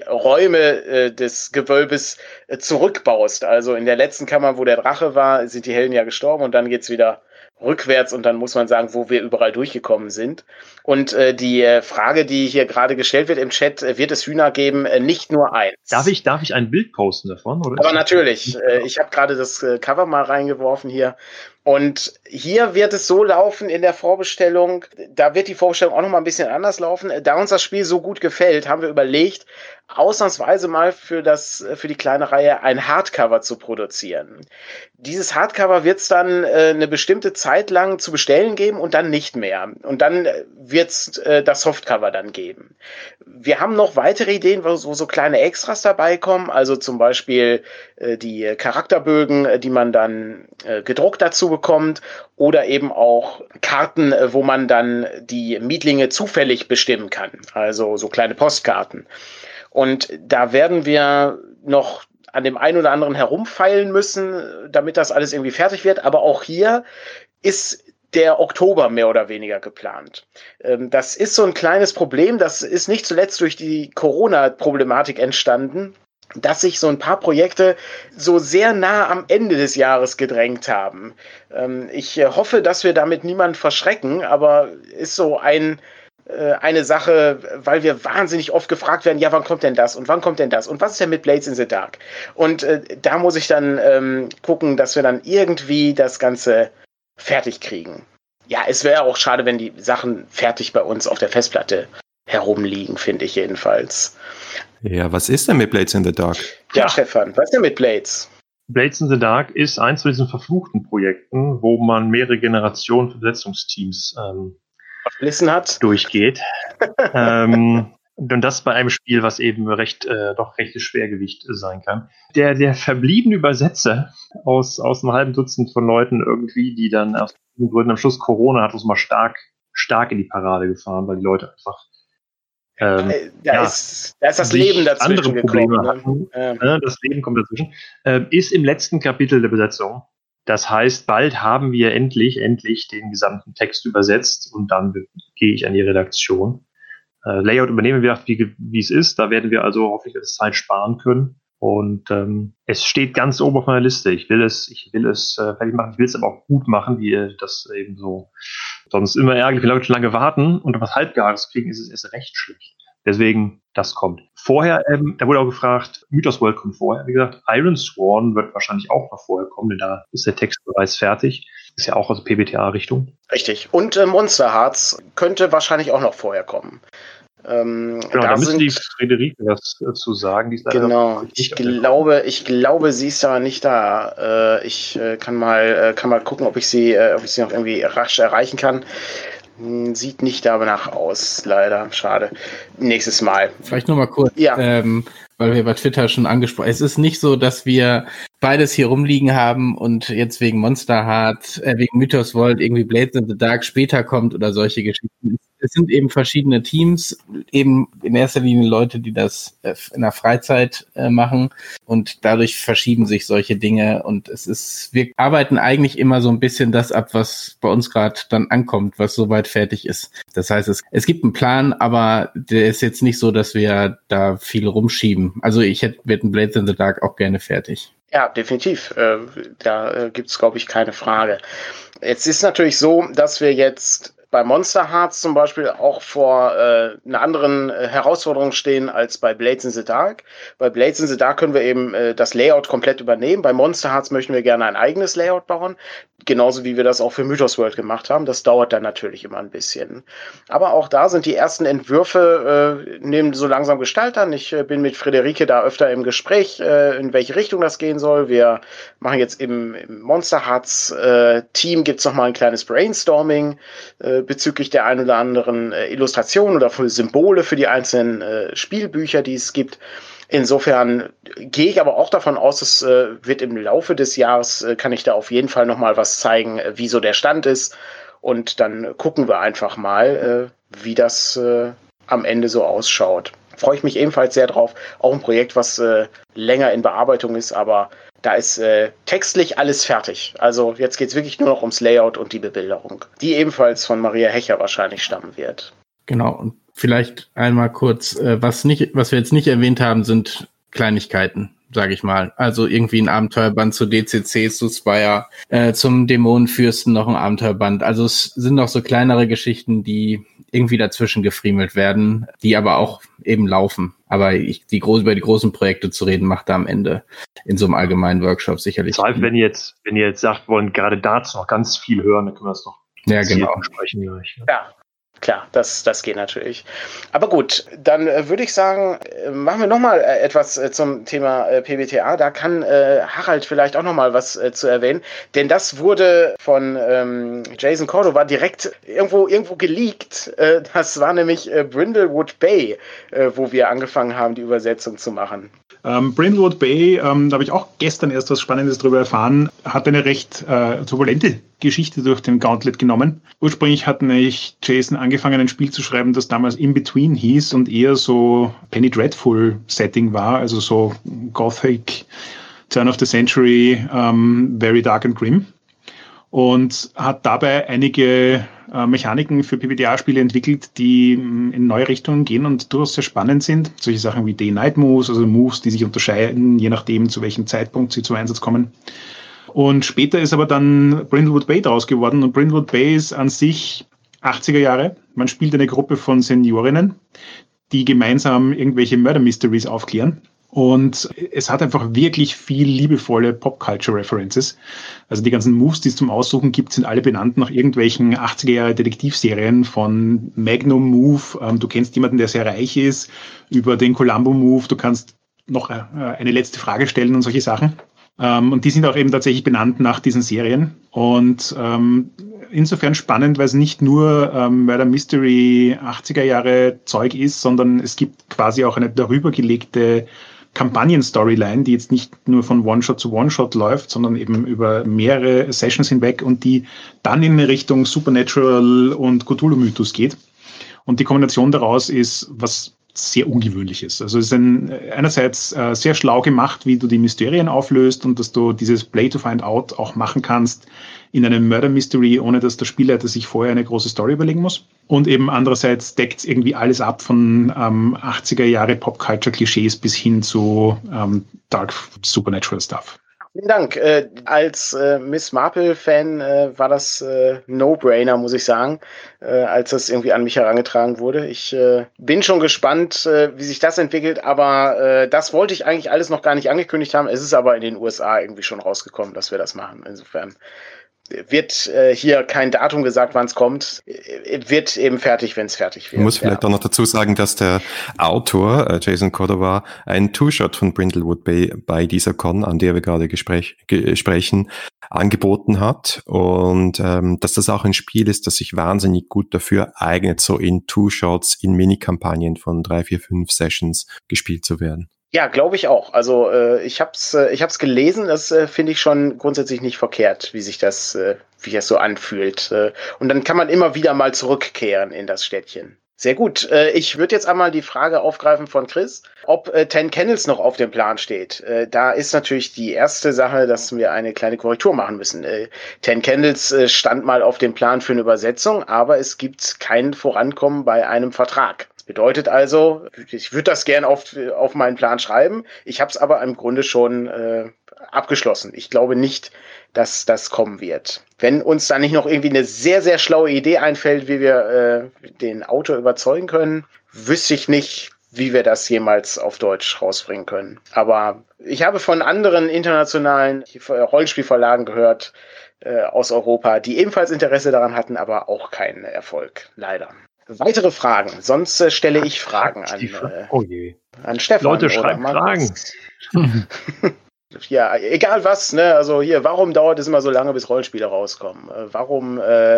Räume des Gewölbes zurückbaust. Also in der letzten Kammer, wo der Drache war, sind die Helden ja gestorben und dann geht's wieder rückwärts und dann muss man sagen, wo wir überall durchgekommen sind. Und die Frage, die hier gerade gestellt wird im Chat, wird es Hühner geben? Nicht nur eins. Darf ich ein Bild posten davon? Oder? Aber natürlich. Ich habe gerade das Cover mal reingeworfen hier. Und hier wird es so laufen in der Vorbestellung, da wird die Vorbestellung auch noch mal ein bisschen anders laufen. Da uns das Spiel so gut gefällt, haben wir überlegt, ausnahmsweise mal für die kleine Reihe ein Hardcover zu produzieren. Dieses Hardcover wird es dann eine bestimmte Zeit lang zu bestellen geben und dann nicht mehr. Und dann wird es das Softcover dann geben. Wir haben noch weitere Ideen, wo so kleine Extras dabei kommen, also zum Beispiel die Charakterbögen, die man dann gedruckt dazu bekommt, oder eben auch Karten, wo man dann die Mietlinge zufällig bestimmen kann, also so kleine Postkarten. Und da werden wir noch an dem einen oder anderen herumfeilen müssen, damit das alles irgendwie fertig wird, aber auch hier ist der Oktober mehr oder weniger geplant. Das ist so ein kleines Problem, das ist nicht zuletzt durch die Corona-Problematik entstanden, dass sich so ein paar Projekte so sehr nah am Ende des Jahres gedrängt haben. Ich hoffe, dass wir damit niemanden verschrecken, aber ist so eine Sache, weil wir wahnsinnig oft gefragt werden, ja, wann kommt denn das und wann kommt denn das und was ist denn mit Blades in the Dark? Und da muss ich dann gucken, dass wir dann irgendwie das Ganze fertig kriegen. Ja, es wäre auch schade, wenn die Sachen fertig bei uns auf der Festplatte herumliegen, finde ich jedenfalls. Ja, was ist denn mit Blades in the Dark? Ja, Stefan, was ist denn mit Blades? Blades in the Dark ist eins von diesen verfluchten Projekten, wo man mehrere Generationen von Besetzungsteams durchgeht. Und das bei einem Spiel, was eben doch rechtes Schwergewicht sein kann. Der verbliebene Übersetzer aus einem halben Dutzend von Leuten irgendwie, die dann aus bestimmten Gründen am Schluss Corona hat uns mal stark in die Parade gefahren, weil die Leute einfach da ist das Leben dazwischen andere Probleme gekommen. hatten. Das Leben kommt dazwischen. Ist im letzten Kapitel der Besetzung. Das heißt, bald haben wir endlich den gesamten Text übersetzt und dann gehe ich an die Redaktion. Layout übernehmen wir, wie es ist. Da werden wir also hoffentlich etwas Zeit sparen können. Und es steht ganz oben auf meiner Liste. Ich will es fertig machen. Ich will es aber auch gut machen, wie das eben so. Sonst immer ärgerlich, wenn Leute schon lange warten und was Halbgares kriegen, ist es erst recht schlecht. Deswegen, das kommt. Vorher, da wurde auch gefragt, Mythos World kommt vorher. Wie gesagt, Iron Sworn wird wahrscheinlich auch noch vorher kommen, denn da ist der Text bereits fertig. Ist ja auch aus der PBTA-Richtung. Richtig. Und Monster Hearts könnte wahrscheinlich auch noch vorher kommen. Genau, da müssen die Friederike was zu sagen. Die genau, ich glaube, sie ist aber nicht da. Ich kann mal gucken, ob ich sie noch irgendwie rasch erreichen kann. Sieht nicht danach aus, leider. Schade. Nächstes Mal. Vielleicht nur mal kurz, ja. Weil wir bei Twitter schon angesprochen haben. Es ist nicht so, dass wir beides hier rumliegen haben und jetzt wegen Monster Hearts, wegen Mythos World irgendwie Blades in the Dark später kommt oder solche Geschichten. Es sind eben verschiedene Teams, eben in erster Linie Leute, die das in der Freizeit machen und dadurch verschieben sich solche Dinge und wir arbeiten eigentlich immer so ein bisschen das ab, was bei uns gerade dann ankommt, was soweit fertig ist. Das heißt, es gibt einen Plan, aber der ist jetzt nicht so, dass wir da viel rumschieben. Also ich hätte mit dem Blades in the Dark auch gerne fertig. Ja, definitiv. Da gibt's, glaube ich, keine Frage. Jetzt ist natürlich so, dass wir jetzt bei Monster Hearts zum Beispiel auch vor einer anderen Herausforderung stehen als bei Blades in the Dark. Bei Blades in the Dark können wir eben das Layout komplett übernehmen. Bei Monster Hearts möchten wir gerne ein eigenes Layout bauen. Genauso wie wir das auch für Mythos World gemacht haben. Das dauert dann natürlich immer ein bisschen. Aber auch da sind die ersten Entwürfe, nehmen so langsam Gestalt an. Ich bin mit Friederike da öfter im Gespräch, in welche Richtung das gehen soll. Wir machen jetzt im Monster Hearts Team gibt's noch mal ein kleines Brainstorming bezüglich der ein oder anderen Illustrationen oder für Symbole für die einzelnen Spielbücher, die es gibt. Insofern gehe ich aber auch davon aus, es wird im Laufe des Jahres, kann ich da auf jeden Fall noch mal was zeigen, wie so der Stand ist. Und dann gucken wir einfach mal, wie das am Ende so ausschaut. Freue ich mich ebenfalls sehr drauf. Auch ein Projekt, was länger in Bearbeitung ist, aber da ist textlich alles fertig. Also jetzt geht es wirklich nur noch ums Layout und die Bebilderung, die ebenfalls von Maria Hecher wahrscheinlich stammen wird. Genau, und vielleicht einmal kurz, was wir jetzt nicht erwähnt haben, sind Kleinigkeiten, sage ich mal. Also irgendwie ein Abenteuerband zu DCC, zu Spire, zum Dämonenfürsten noch ein Abenteuerband. Also es sind noch so kleinere Geschichten, die irgendwie dazwischen gefriemelt werden, die aber auch eben laufen. Aber über die großen Projekte zu reden, macht da am Ende in so einem allgemeinen Workshop sicherlich. Das heißt, wenn ihr jetzt sagt, wir wollen gerade dazu noch ganz viel hören, dann können wir das noch besprechen gleich. Ja. Klar, das geht natürlich. Aber gut, dann würde ich sagen, machen wir nochmal etwas zum Thema PBTA. Da kann Harald vielleicht auch nochmal was zu erwähnen. Denn das wurde von Jason Cordova direkt irgendwo geleakt. Das war nämlich Brindlewood Bay, wo wir angefangen haben, die Übersetzung zu machen. Brindlewood Bay, da habe ich auch gestern erst was Spannendes darüber erfahren, hat eine recht turbulente Geschichte durch den Gauntlet genommen. Ursprünglich hat nämlich Jason angefangen, ein Spiel zu schreiben, das damals In Between hieß und eher so Penny Dreadful Setting war, also so Gothic, Turn of the Century, very dark and grim. Und hat dabei einige Mechaniken für PBTA-Spiele entwickelt, die in neue Richtungen gehen und durchaus sehr spannend sind. Solche Sachen wie Day-Night-Moves, also Moves, die sich unterscheiden, je nachdem, zu welchem Zeitpunkt sie zum Einsatz kommen. Und später ist aber dann Brindlewood Bay draus geworden. Und Brindlewood Bay ist an sich 80er Jahre. Man spielt eine Gruppe von Seniorinnen, die gemeinsam irgendwelche Murder Mysteries aufklären. Und es hat einfach wirklich viel liebevolle Pop-Culture-References. Also die ganzen Moves, die es zum Aussuchen gibt, sind alle benannt nach irgendwelchen 80er-Jahre-Detektivserien von Magnum Move. Du kennst jemanden, der sehr reich ist, über den Columbo Move. Du kannst noch eine letzte Frage stellen und solche Sachen. Und die sind auch eben tatsächlich benannt nach diesen Serien. Und insofern spannend, weil es nicht nur Murder Mystery 80er Jahre Zeug ist, sondern es gibt quasi auch eine darüber gelegte Kampagnen-Storyline, die jetzt nicht nur von One-Shot zu One-Shot läuft, sondern eben über mehrere Sessions hinweg und die dann in Richtung Supernatural und Cthulhu-Mythos geht. Und die Kombination daraus ist was sehr Ungewöhnliches. Also es ist einerseits sehr schlau gemacht, wie du die Mysterien auflöst und dass du dieses Play to Find Out auch machen kannst in einem Murder Mystery, ohne dass der Spielleiter sich vorher eine große Story überlegen muss. Und eben andererseits deckt es irgendwie alles ab von 80er Jahre Pop-Culture-Klischees bis hin zu Dark Supernatural Stuff. Vielen Dank. Als Miss Marple-Fan war das No-Brainer, muss ich sagen, als das irgendwie an mich herangetragen wurde. Ich bin schon gespannt, wie sich das entwickelt, aber das wollte ich eigentlich alles noch gar nicht angekündigt haben. Es ist aber in den USA irgendwie schon rausgekommen, dass wir das machen. Insofern wird hier kein Datum gesagt, wann es kommt. Wird eben fertig, wenn es fertig wird. Ich muss vielleicht auch noch dazu sagen, dass der Autor, Jason Cordova, einen Two-Shot von Brindlewood Bay bei dieser Con, an der wir gerade sprechen, angeboten hat. Und dass das auch ein Spiel ist, das sich wahnsinnig gut dafür eignet, so in Two-Shots, in Mini-Kampagnen von 3, 4, 5 Sessions gespielt zu werden. Ja, glaube ich auch. Also ich hab's gelesen, das finde ich schon grundsätzlich nicht verkehrt, wie sich das so anfühlt. Und dann kann man immer wieder mal zurückkehren in das Städtchen. Sehr gut. Ich würde jetzt einmal die Frage aufgreifen von Chris, ob Ten Candles noch auf dem Plan steht. Da ist natürlich die erste Sache, dass wir eine kleine Korrektur machen müssen. Ten Candles stand mal auf dem Plan für eine Übersetzung, aber es gibt kein Vorankommen bei einem Vertrag. Bedeutet also, ich würde das gern auf meinen Plan schreiben. Ich habe es aber im Grunde schon abgeschlossen. Ich glaube nicht, dass das kommen wird. Wenn uns da nicht noch irgendwie eine sehr, sehr schlaue Idee einfällt, wie wir den Autor überzeugen können, wüsste ich nicht, wie wir das jemals auf Deutsch rausbringen können. Aber ich habe von anderen internationalen Rollenspielverlagen gehört aus Europa, die ebenfalls Interesse daran hatten, aber auch keinen Erfolg. Leider. Weitere Fragen? Sonst stelle ich Fragen an Stefan. Leute, schreibt Fragen. Ja, egal was, ne? Also hier, warum dauert es immer so lange, bis Rollenspiele rauskommen? Warum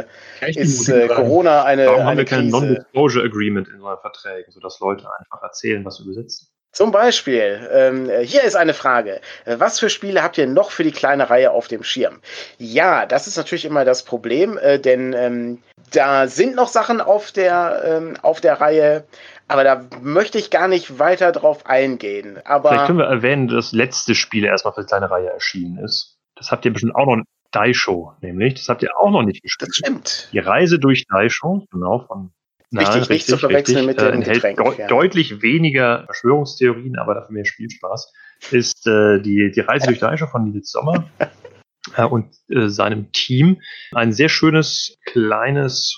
ist Corona eine Warum haben wir Krise? kein Non-Disclosure Agreement in unseren Verträgen, sodass Leute einfach erzählen, was wir übersetzen? Zum Beispiel, hier ist eine Frage. Was für Spiele habt ihr noch für die kleine Reihe auf dem Schirm? Ja, das ist natürlich immer das Problem, denn da sind noch Sachen auf der Reihe, aber da möchte ich gar nicht weiter drauf eingehen. Aber vielleicht können wir erwähnen, dass das letzte Spiel erstmal für die kleine Reihe erschienen ist. Das habt ihr bestimmt auch noch, Daisho nämlich, das habt ihr auch noch nicht gespielt. Das stimmt. Die Reise durch Daisho, genau, von Richtig zu verwechseln mit dem enthält Getränk. deutlich weniger Verschwörungstheorien, aber dafür mehr Spielspaß, ist die Reise durch Daisho von Nils Sommer und seinem Team. Ein sehr schönes, kleines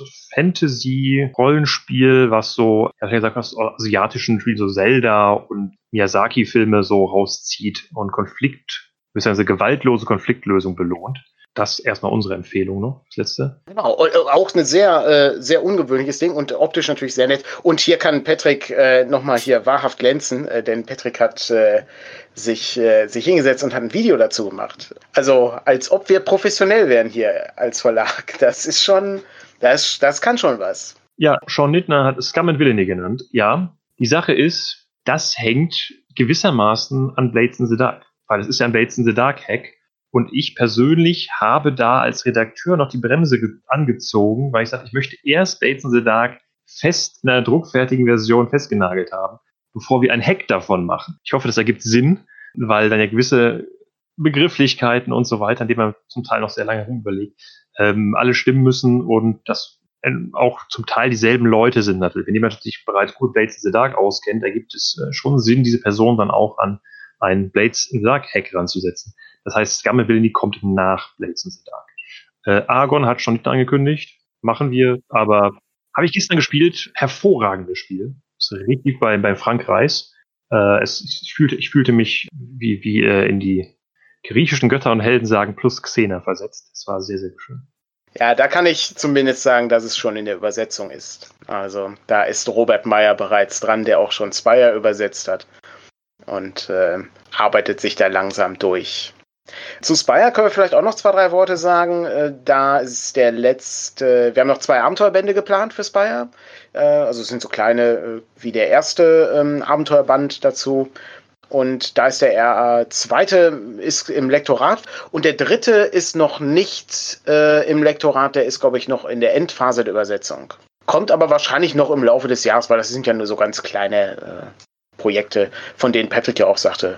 Fantasy-Rollenspiel, was so, ja, ich gesagt, aus asiatischen Spielen, so Zelda und Miyazaki-Filme so rauszieht und beziehungsweise gewaltlose Konfliktlösung belohnt. Das erstmal unsere Empfehlung noch, das letzte. Genau, auch ein sehr, sehr ungewöhnliches Ding und optisch natürlich sehr nett. Und hier kann Patrick nochmal hier wahrhaft glänzen, denn Patrick hat sich hingesetzt und hat ein Video dazu gemacht. Also, als ob wir professionell wären hier als Verlag. Das ist schon, das kann schon was. Ja, Sean Nittner hat es Scum and Villainy genannt. Ja, die Sache ist, das hängt gewissermaßen an Blades in the Dark. Weil es ist ja ein Blades in the Dark Hack. Und ich persönlich habe da als Redakteur noch die Bremse angezogen, weil ich sagte, ich möchte erst Blades in the Dark fest in einer druckfertigen Version festgenagelt haben, bevor wir ein Hack davon machen. Ich hoffe, das ergibt Sinn, weil dann ja gewisse Begrifflichkeiten und so weiter, an denen man zum Teil noch sehr lange rumüberlegt, alle stimmen müssen und das auch zum Teil dieselben Leute sind natürlich. Wenn jemand sich bereits gut Blades in the Dark auskennt, ergibt es schon Sinn, diese Person dann auch an einen Blades in the Dark Hack ranzusetzen. Das heißt, Scum and Villainy kommt nach Blades in the Dark. Argon hat schon nicht angekündigt, machen wir, aber habe ich gestern gespielt, hervorragendes Spiel. Das ist richtig bei Frank Reis. Ich fühlte mich wie in die griechischen Götter und Helden sagen plus Xena versetzt. Das war sehr, sehr schön. Ja, da kann ich zumindest sagen, dass es schon in der Übersetzung ist. Also da ist Robert Meyer bereits dran, der auch schon Spire übersetzt hat und arbeitet sich da langsam durch. Zu Spire können wir vielleicht auch noch 2-3 Worte sagen. Da ist der letzte, wir haben noch 2 Abenteuerbände geplant für Spire. Also es sind so kleine wie der erste Abenteuerband dazu. Und da ist der zweite ist im Lektorat und der dritte ist noch nicht im Lektorat, der ist, glaube ich, noch in der Endphase der Übersetzung. Kommt aber wahrscheinlich noch im Laufe des Jahres, weil das sind ja nur so ganz kleine Projekte, von denen Patrick ja auch sagte,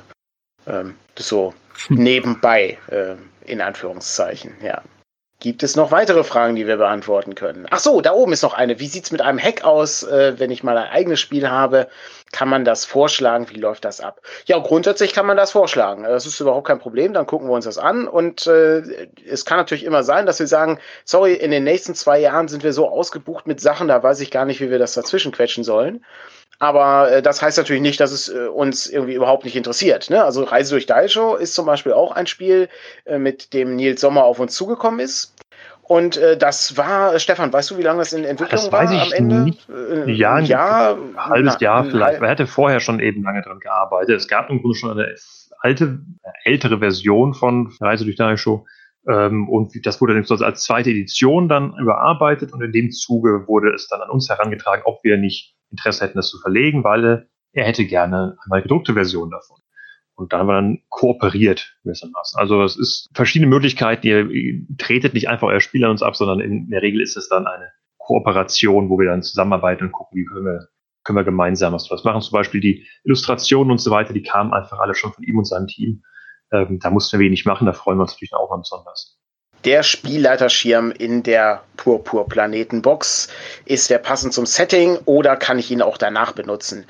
so nebenbei, in Anführungszeichen, ja. Gibt es noch weitere Fragen, die wir beantworten können? Ach so, da oben ist noch eine. Wie sieht's mit einem Hack aus, wenn ich mal ein eigenes Spiel habe? Kann man das vorschlagen? Wie läuft das ab? Ja, grundsätzlich kann man das vorschlagen. Das ist überhaupt kein Problem. Dann gucken wir uns das an. Und es kann natürlich immer sein, dass wir sagen, sorry, in den nächsten 2 Jahren sind wir so ausgebucht mit Sachen, da weiß ich gar nicht, wie wir das dazwischen quetschen sollen. Aber das heißt natürlich nicht, dass es uns irgendwie überhaupt nicht interessiert. Ne? Also Reise durch Daisho ist zum Beispiel auch ein Spiel, mit dem Nils Sommer auf uns zugekommen ist. Und das war, Stefan, weißt du, wie lange das in Entwicklung war am Ende? Nicht. Ein halbes Jahr vielleicht. Er hätte vorher schon eben lange dran gearbeitet. Es gab im Grunde schon eine ältere Version von Reise durch Daisho. Und das wurde dann als zweite Edition dann überarbeitet. Und in dem Zuge wurde es dann an uns herangetragen, ob wir nicht Interesse hätten, das zu verlegen, weil er hätte gerne einmal gedruckte Version davon. Und da haben wir dann kooperiert gewissermaßen. Also es ist verschiedene Möglichkeiten. Ihr tretet nicht einfach euer Spiel an uns ab, sondern in der Regel ist es dann eine Kooperation, wo wir dann zusammenarbeiten und gucken, wie können wir gemeinsam was machen. Zum Beispiel die Illustrationen und so weiter, die kamen einfach alle schon von ihm und seinem Team. Da mussten wir wenig machen, da freuen wir uns natürlich auch mal besonders. Der Spielleiterschirm in der Purpur-Planeten-Box, ist der passend zum Setting oder kann ich ihn auch danach benutzen?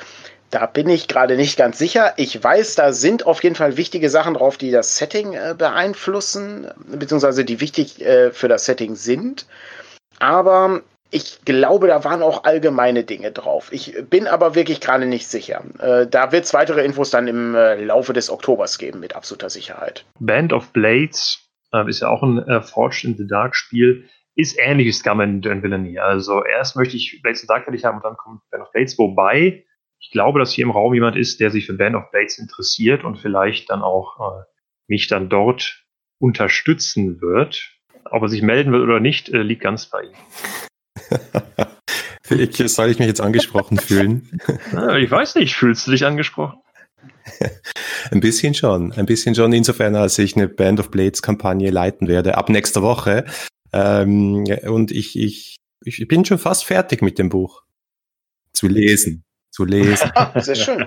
Da bin ich gerade nicht ganz sicher. Ich weiß, da sind auf jeden Fall wichtige Sachen drauf, die das Setting beeinflussen, beziehungsweise die wichtig für das Setting sind. Aber ich glaube, da waren auch allgemeine Dinge drauf. Ich bin aber wirklich gerade nicht sicher. Da wird es weitere Infos dann im Laufe des Oktobers geben, mit absoluter Sicherheit. Band of Blades ist ja auch ein Forged in the Dark Spiel. Ist ähnlich wie Scum and Villainy. Also erst möchte ich Blades in the Dark fertig haben und dann kommt Band of Blades. Wobei ich glaube, dass hier im Raum jemand ist, der sich für Band of Blades interessiert und vielleicht dann auch mich dann dort unterstützen wird. Ob er sich melden wird oder nicht, liegt ganz bei ihm. Soll ich mich jetzt angesprochen fühlen? Ich weiß nicht, fühlst du dich angesprochen? Ein bisschen schon, insofern, als ich eine Band of Blades Kampagne leiten werde, ab nächster Woche. Und ich bin schon fast fertig mit dem Buch. Zu lesen. Sehr schön.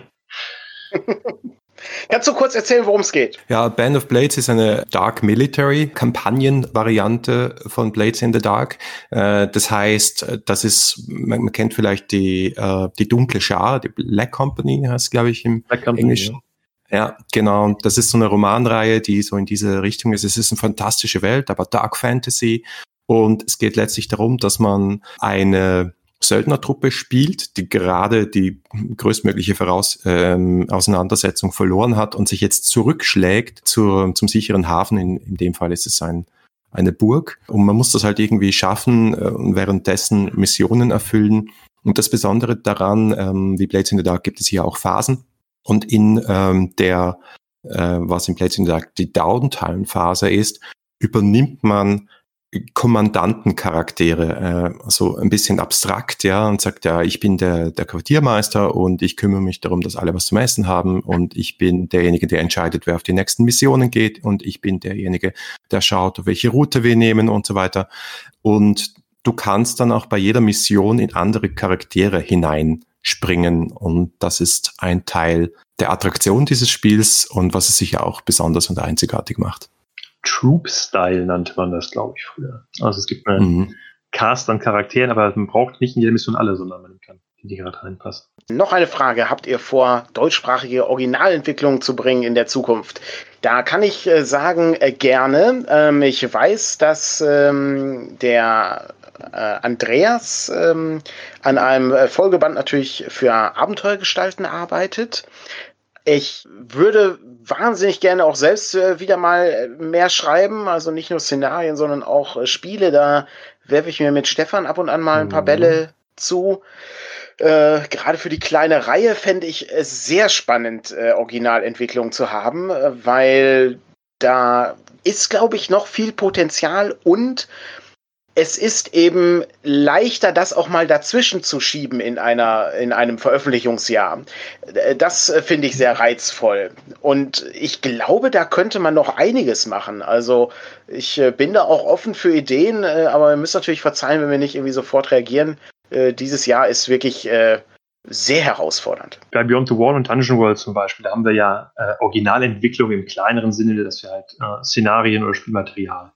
Kannst du kurz erzählen, worum es geht? Ja, Band of Blades ist eine Dark Military Kampagnen-Variante von Blades in the Dark. Das heißt, das ist, man kennt vielleicht die dunkle Schar, die Black Company heißt, glaube ich, im Englischen. Ja, genau. Und das ist so eine Romanreihe, die so in diese Richtung ist. Es ist eine fantastische Welt, aber Dark Fantasy. Und es geht letztlich darum, dass man eine Söldnertruppe spielt, die gerade die größtmögliche Auseinandersetzung verloren hat und sich jetzt zurückschlägt zum sicheren Hafen. In dem Fall ist es eine Burg. Und man muss das halt irgendwie schaffen und währenddessen Missionen erfüllen. Und das Besondere daran, wie Blades in the Dark, gibt es hier auch Phasen. Und in was in Blades in the Dark die Downtime-Phase ist, übernimmt man Kommandantencharaktere, so ein bisschen abstrakt, ja, und sagt, ja, ich bin der Quartiermeister und ich kümmere mich darum, dass alle was zum Essen haben und ich bin derjenige, der entscheidet, wer auf die nächsten Missionen geht und ich bin derjenige, der schaut, welche Route wir nehmen und so weiter. Und du kannst dann auch bei jeder Mission in andere Charaktere hineinspringen und das ist ein Teil der Attraktion dieses Spiels und was es sicher auch besonders und einzigartig macht. Troop-Style nannte man das, glaube ich, früher. Also es gibt einen Cast an Charakteren, aber man braucht nicht in jeder Mission alle, sondern man kann die gerade reinpassen. Noch eine Frage. Habt ihr vor, deutschsprachige Originalentwicklungen zu bringen in der Zukunft? Da kann ich sagen, gerne. Ich weiß, dass der Andreas an einem Folgeband natürlich für Abenteuergestalten arbeitet. Ich würde wahnsinnig gerne auch selbst wieder mal mehr schreiben, also nicht nur Szenarien, sondern auch Spiele. Da werfe ich mir mit Stefan ab und an mal ein paar Bälle zu. Gerade für die kleine Reihe fände ich es sehr spannend, Originalentwicklung zu haben, weil da ist, glaube ich, noch viel Potenzial und es ist eben leichter, das auch mal dazwischen zu schieben in einem Veröffentlichungsjahr. Das finde ich sehr reizvoll. Und ich glaube, da könnte man noch einiges machen. Also ich bin da auch offen für Ideen, aber wir müssen natürlich verzeihen, wenn wir nicht irgendwie sofort reagieren. Dieses Jahr ist wirklich sehr herausfordernd. Bei Beyond the Wall und Dungeon World zum Beispiel, da haben wir ja Originalentwicklung im kleineren Sinne, dass wir halt Szenarien oder Spielmaterial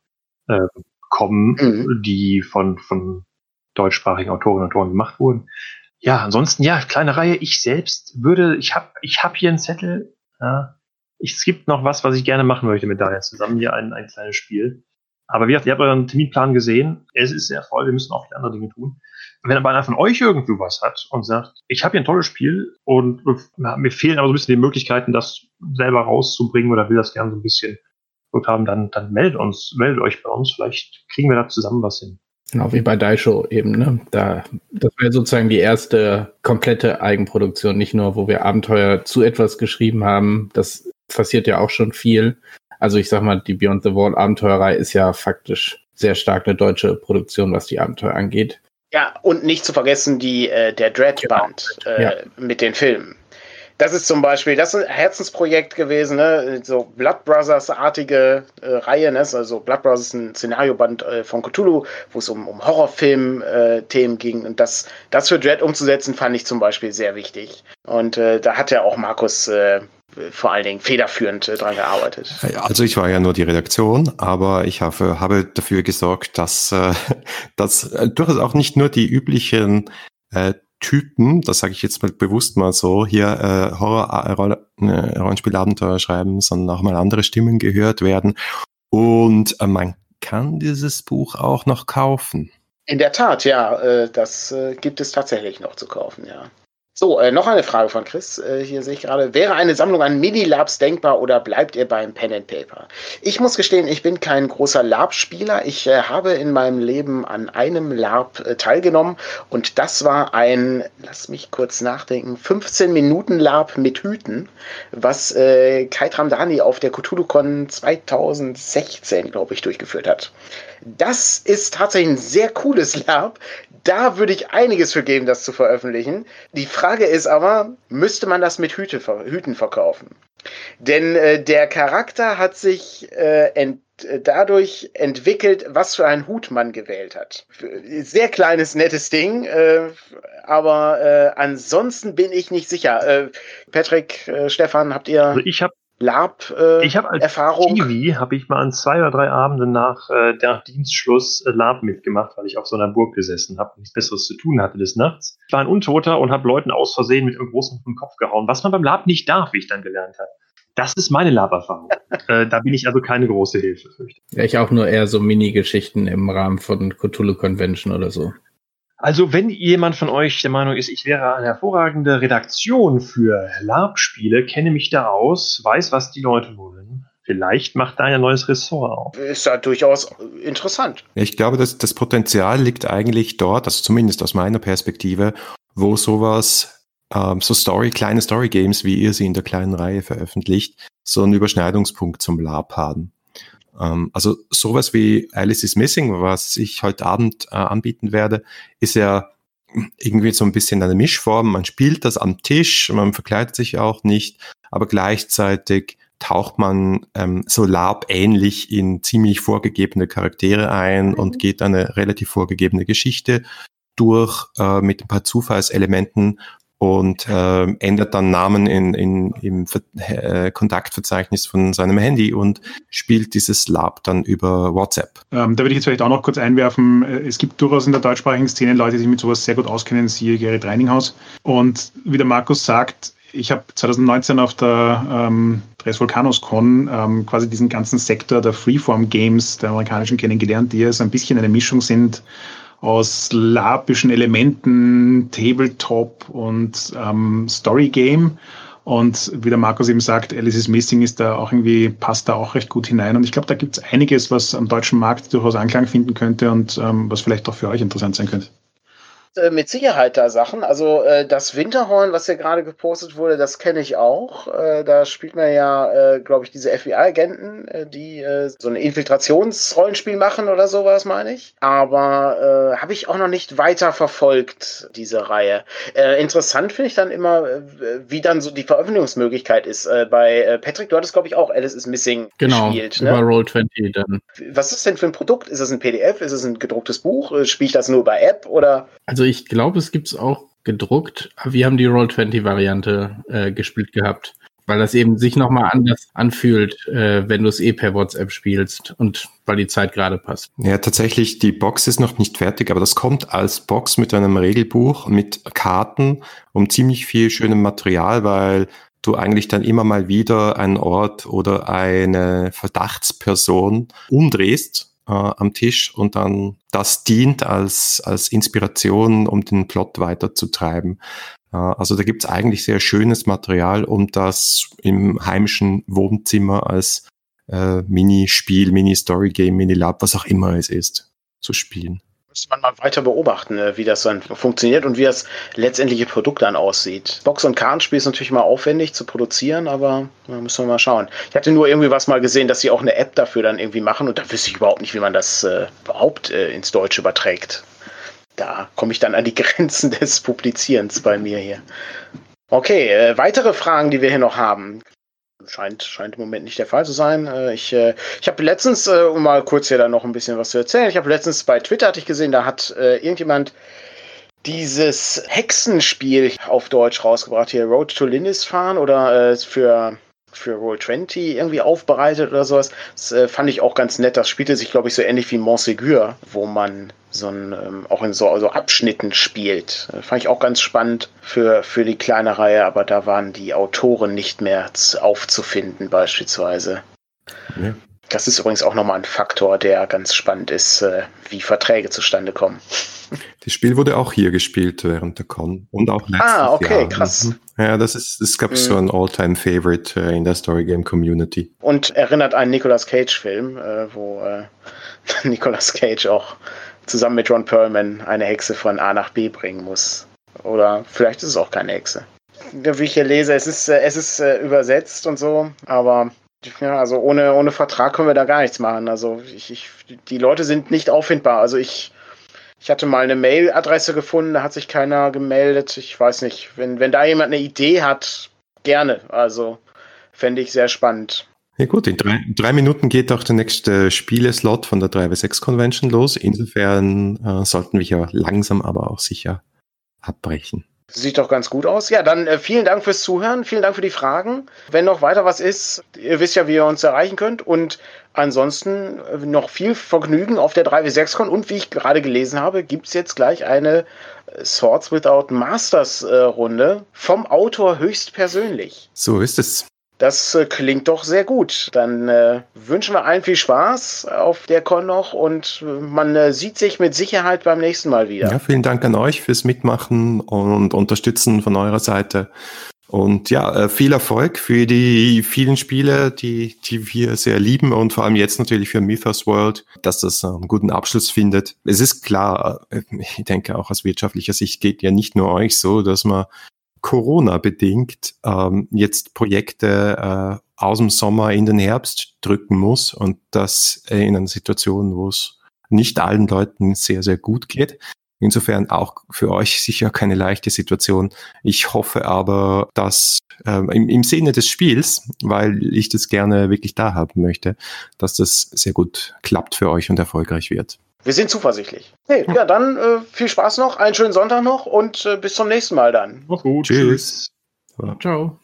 kommen, die von deutschsprachigen Autorinnen und Autoren gemacht wurden. Ja, ansonsten, ja, kleine Reihe. Ich selbst ich hab hier einen Zettel. Ja, es gibt noch was ich gerne machen möchte mit Daniel zusammen. Hier ein kleines Spiel. Aber wie gesagt, ihr habt euren Terminplan gesehen. Es ist sehr voll. Wir müssen auch viele andere Dinge tun. Wenn aber einer von euch irgendwie was hat und sagt, ich habe hier ein tolles Spiel und mir fehlen aber so ein bisschen die Möglichkeiten, das selber rauszubringen oder will das gerne so ein bisschen haben, dann meldet euch bei uns, vielleicht kriegen wir da zusammen was hin. Genau, wie bei Daisho eben, ne? Das wäre sozusagen die erste komplette Eigenproduktion, nicht nur, wo wir Abenteuer zu etwas geschrieben haben, das passiert ja auch schon viel. Also ich sag mal, die Beyond the Wall Abenteuerreihe ist ja faktisch sehr stark eine deutsche Produktion, was die Abenteuer angeht. Ja, und nicht zu vergessen der Dread-Band mit den Filmen. Das ist zum Beispiel, das ist ein Herzensprojekt gewesen, ne? So Blood Brothers-artige Reihe, ne? Also Blood Brothers ist ein Szenarioband von Cthulhu, wo es um Horrorfilm-Themen ging. Und das für Dread umzusetzen, fand ich zum Beispiel sehr wichtig. Und da hat ja auch Markus vor allen Dingen federführend dran gearbeitet. Also ich war ja nur die Redaktion, aber ich habe dafür gesorgt, dass durchaus auch nicht nur die üblichen Typen, das sage ich jetzt mal bewusst mal so, hier Rollenspielabenteuer schreiben, sondern auch mal andere Stimmen gehört werden. Und man kann dieses Buch auch noch kaufen. In der Tat, ja, das gibt es tatsächlich noch zu kaufen, ja. So, noch eine Frage von Chris. Hier sehe ich gerade, wäre eine Sammlung an Mini-Labs denkbar oder bleibt ihr beim Pen and Paper? Ich muss gestehen, ich bin kein großer Lab-Spieler. Ich habe in meinem Leben an einem Lab teilgenommen und das war ein, lass mich kurz nachdenken, 15-Minuten-Lab mit Hüten, was Kai Tramdani auf der CthulhuCon 2016, glaube ich, durchgeführt hat. Das ist tatsächlich ein sehr cooles Lab. Da würde ich einiges für geben, das zu veröffentlichen. Die Frage ist aber, müsste man das mit Hüten verkaufen? Denn der Charakter hat sich dadurch entwickelt, was für einen Hut man gewählt hat. Sehr kleines, nettes Ding, aber ansonsten bin ich nicht sicher. Patrick, Stefan, habt ihr... Also ich habe Lab-Erfahrung. Habe ich mal an 2 oder 3 Abenden nach Dienstschluss Lab mitgemacht, weil ich auf so einer Burg gesessen habe und nichts Besseres zu tun hatte des Nachts. Ich war ein Untoter und habe Leuten aus Versehen mit einem großen auf den Kopf gehauen, was man beim Lab nicht darf, wie ich dann gelernt habe. Das ist meine Lab-Erfahrung. Da bin ich also keine große Hilfe, fürchte ich. Ja, ich auch nur eher so Mini-Geschichten im Rahmen von Cthulhu Convention oder so. Also wenn jemand von euch der Meinung ist, ich wäre eine hervorragende Redaktion für Lab-Spiele, kenne mich da aus, weiß, was die Leute wollen, vielleicht macht da ein neues Ressort auf. Ist ja durchaus interessant. Ich glaube, dass das Potenzial liegt eigentlich dort, also zumindest aus meiner Perspektive, wo sowas, kleine Story-Games, wie ihr sie in der kleinen Reihe veröffentlicht, so einen Überschneidungspunkt zum Lab haben. Also sowas wie Alice is Missing, was ich heute Abend anbieten werde, ist ja irgendwie so ein bisschen eine Mischform. Man spielt das am Tisch, man verkleidet sich auch nicht, aber gleichzeitig taucht man so Lab-ähnlich in ziemlich vorgegebene Charaktere ein und geht eine relativ vorgegebene Geschichte durch mit ein paar Zufallselementen und ändert dann Namen im Kontaktverzeichnis von seinem Handy und spielt dieses Lab dann über WhatsApp. Da würde ich jetzt vielleicht auch noch kurz einwerfen, es gibt durchaus in der deutschsprachigen Szene Leute, die sich mit sowas sehr gut auskennen, siehe Gerrit Reininghaus. Und wie der Markus sagt, ich habe 2019 auf der Tres Volcanos Con quasi diesen ganzen Sektor der Freeform Games, der amerikanischen, kennengelernt, die ja so ein bisschen eine Mischung sind aus labischen Elementen, Tabletop und Story-Game. Und wie der Markus eben sagt, Alice is Missing passt da auch recht gut hinein. Und ich glaube, da gibt es einiges, was am deutschen Markt durchaus Anklang finden könnte und was vielleicht auch für euch interessant sein könnte. Mit Sicherheit da Sachen. Also das Winterhorn, was hier gerade gepostet wurde, das kenne ich auch. Da spielt man ja, glaube ich, diese FBI-Agenten, die so ein Infiltrationsrollenspiel machen oder sowas, meine ich. Aber habe ich auch noch nicht weiter verfolgt, diese Reihe. Interessant finde ich dann immer, wie dann so die Veröffentlichungsmöglichkeit ist. Bei Patrick, du hattest, glaube ich, auch Alice is Missing gespielt. Genau, über Roll20 dann. Was ist denn für ein Produkt? Ist es ein PDF? Ist es ein gedrucktes Buch? Spiele ich das nur bei App oder... Also ich glaube, es gibt's auch gedruckt, aber wir haben die Roll20-Variante gespielt gehabt, weil das eben sich nochmal anders anfühlt, wenn du es per WhatsApp spielst und weil die Zeit gerade passt. Ja, tatsächlich, die Box ist noch nicht fertig, aber das kommt als Box mit einem Regelbuch, mit Karten und ziemlich viel schönem Material, weil du eigentlich dann immer mal wieder einen Ort oder eine Verdachtsperson umdrehst am Tisch und dann das dient als Inspiration, um den Plot weiterzutreiben. Also da gibt's eigentlich sehr schönes Material, um das im heimischen Wohnzimmer als Minispiel, Mini-Story-Game, Mini-Lab, was auch immer es ist, zu spielen. Müsste man mal weiter beobachten, wie das dann funktioniert und wie das letztendliche Produkt dann aussieht. Box- und Kartenspiel ist natürlich mal aufwendig zu produzieren, aber da müssen wir mal schauen. Ich hatte nur irgendwie was mal gesehen, dass sie auch eine App dafür dann irgendwie machen und da wüsste ich überhaupt nicht, wie man das überhaupt ins Deutsche überträgt. Da komme ich dann an die Grenzen des Publizierens bei mir hier. Okay, weitere Fragen, die wir hier noch haben. Scheint im Moment nicht der Fall zu sein. Ich habe letztens, um mal kurz hier dann noch ein bisschen was zu erzählen, ich habe letztens bei Twitter, hatte ich gesehen, da hat irgendjemand dieses Hexenspiel auf Deutsch rausgebracht, hier Road to Lindisfarne oder für für Roll20 irgendwie aufbereitet oder sowas. Das fand ich auch ganz nett. Das spielte sich, glaube ich, so ähnlich wie Montségur, wo man auch in so Abschnitten spielt. Fand ich auch ganz spannend für die kleine Reihe, aber da waren die Autoren nicht mehr aufzufinden beispielsweise. Ja. Das ist übrigens auch nochmal ein Faktor, der ganz spannend ist, wie Verträge zustande kommen. Das Spiel wurde auch hier gespielt während der Con und auch letztes Jahr. Okay, krass. Ja, das ist glaube ich, so ein All-Time-Favorite in der Story-Game-Community. Und erinnert an einen Nicolas Cage-Film, wo Nicolas Cage auch zusammen mit Ron Perlman eine Hexe von A nach B bringen muss. Oder vielleicht ist es auch keine Hexe. Wie ich hier lese, es ist übersetzt und so, aber ja, also ohne Vertrag können wir da gar nichts machen. Also die Leute sind nicht auffindbar. Also ich hatte mal eine Mailadresse gefunden, da hat sich keiner gemeldet. Ich weiß nicht, wenn da jemand eine Idee hat, gerne. Also fände ich sehr spannend. Ja gut, in 3 Minuten geht auch der nächste Spieleslot von der 3W6 Convention los. Insofern sollten wir ja langsam, aber auch sicher abbrechen. Sieht doch ganz gut aus. Ja, dann vielen Dank fürs Zuhören, vielen Dank für die Fragen. Wenn noch weiter was ist, ihr wisst ja, wie ihr uns erreichen könnt. Und ansonsten noch viel Vergnügen auf der 3W6Con. Und wie ich gerade gelesen habe, gibt es jetzt gleich eine Swords Without Masters Runde vom Autor höchstpersönlich. So ist es. Das klingt doch sehr gut. Dann wünschen wir allen viel Spaß auf der Con noch und man sieht sich mit Sicherheit beim nächsten Mal wieder. Ja, vielen Dank an euch fürs Mitmachen und Unterstützen von eurer Seite. Und ja, viel Erfolg für die vielen Spiele, die wir sehr lieben und vor allem jetzt natürlich für Mythos World, dass das einen guten Abschluss findet. Es ist klar, ich denke auch aus wirtschaftlicher Sicht geht ja nicht nur euch so, dass man Corona-bedingt jetzt Projekte aus dem Sommer in den Herbst drücken muss und das in einer Situation, wo es nicht allen Leuten sehr, sehr gut geht. Insofern auch für euch sicher keine leichte Situation. Ich hoffe aber, dass im Sinne des Spiels, weil ich das gerne wirklich da haben möchte, dass das sehr gut klappt für euch und erfolgreich wird. Wir sind zuversichtlich. Hey, ja, dann viel Spaß noch, einen schönen Sonntag noch und bis zum nächsten Mal dann. Mach's gut. Tschüss. Ciao.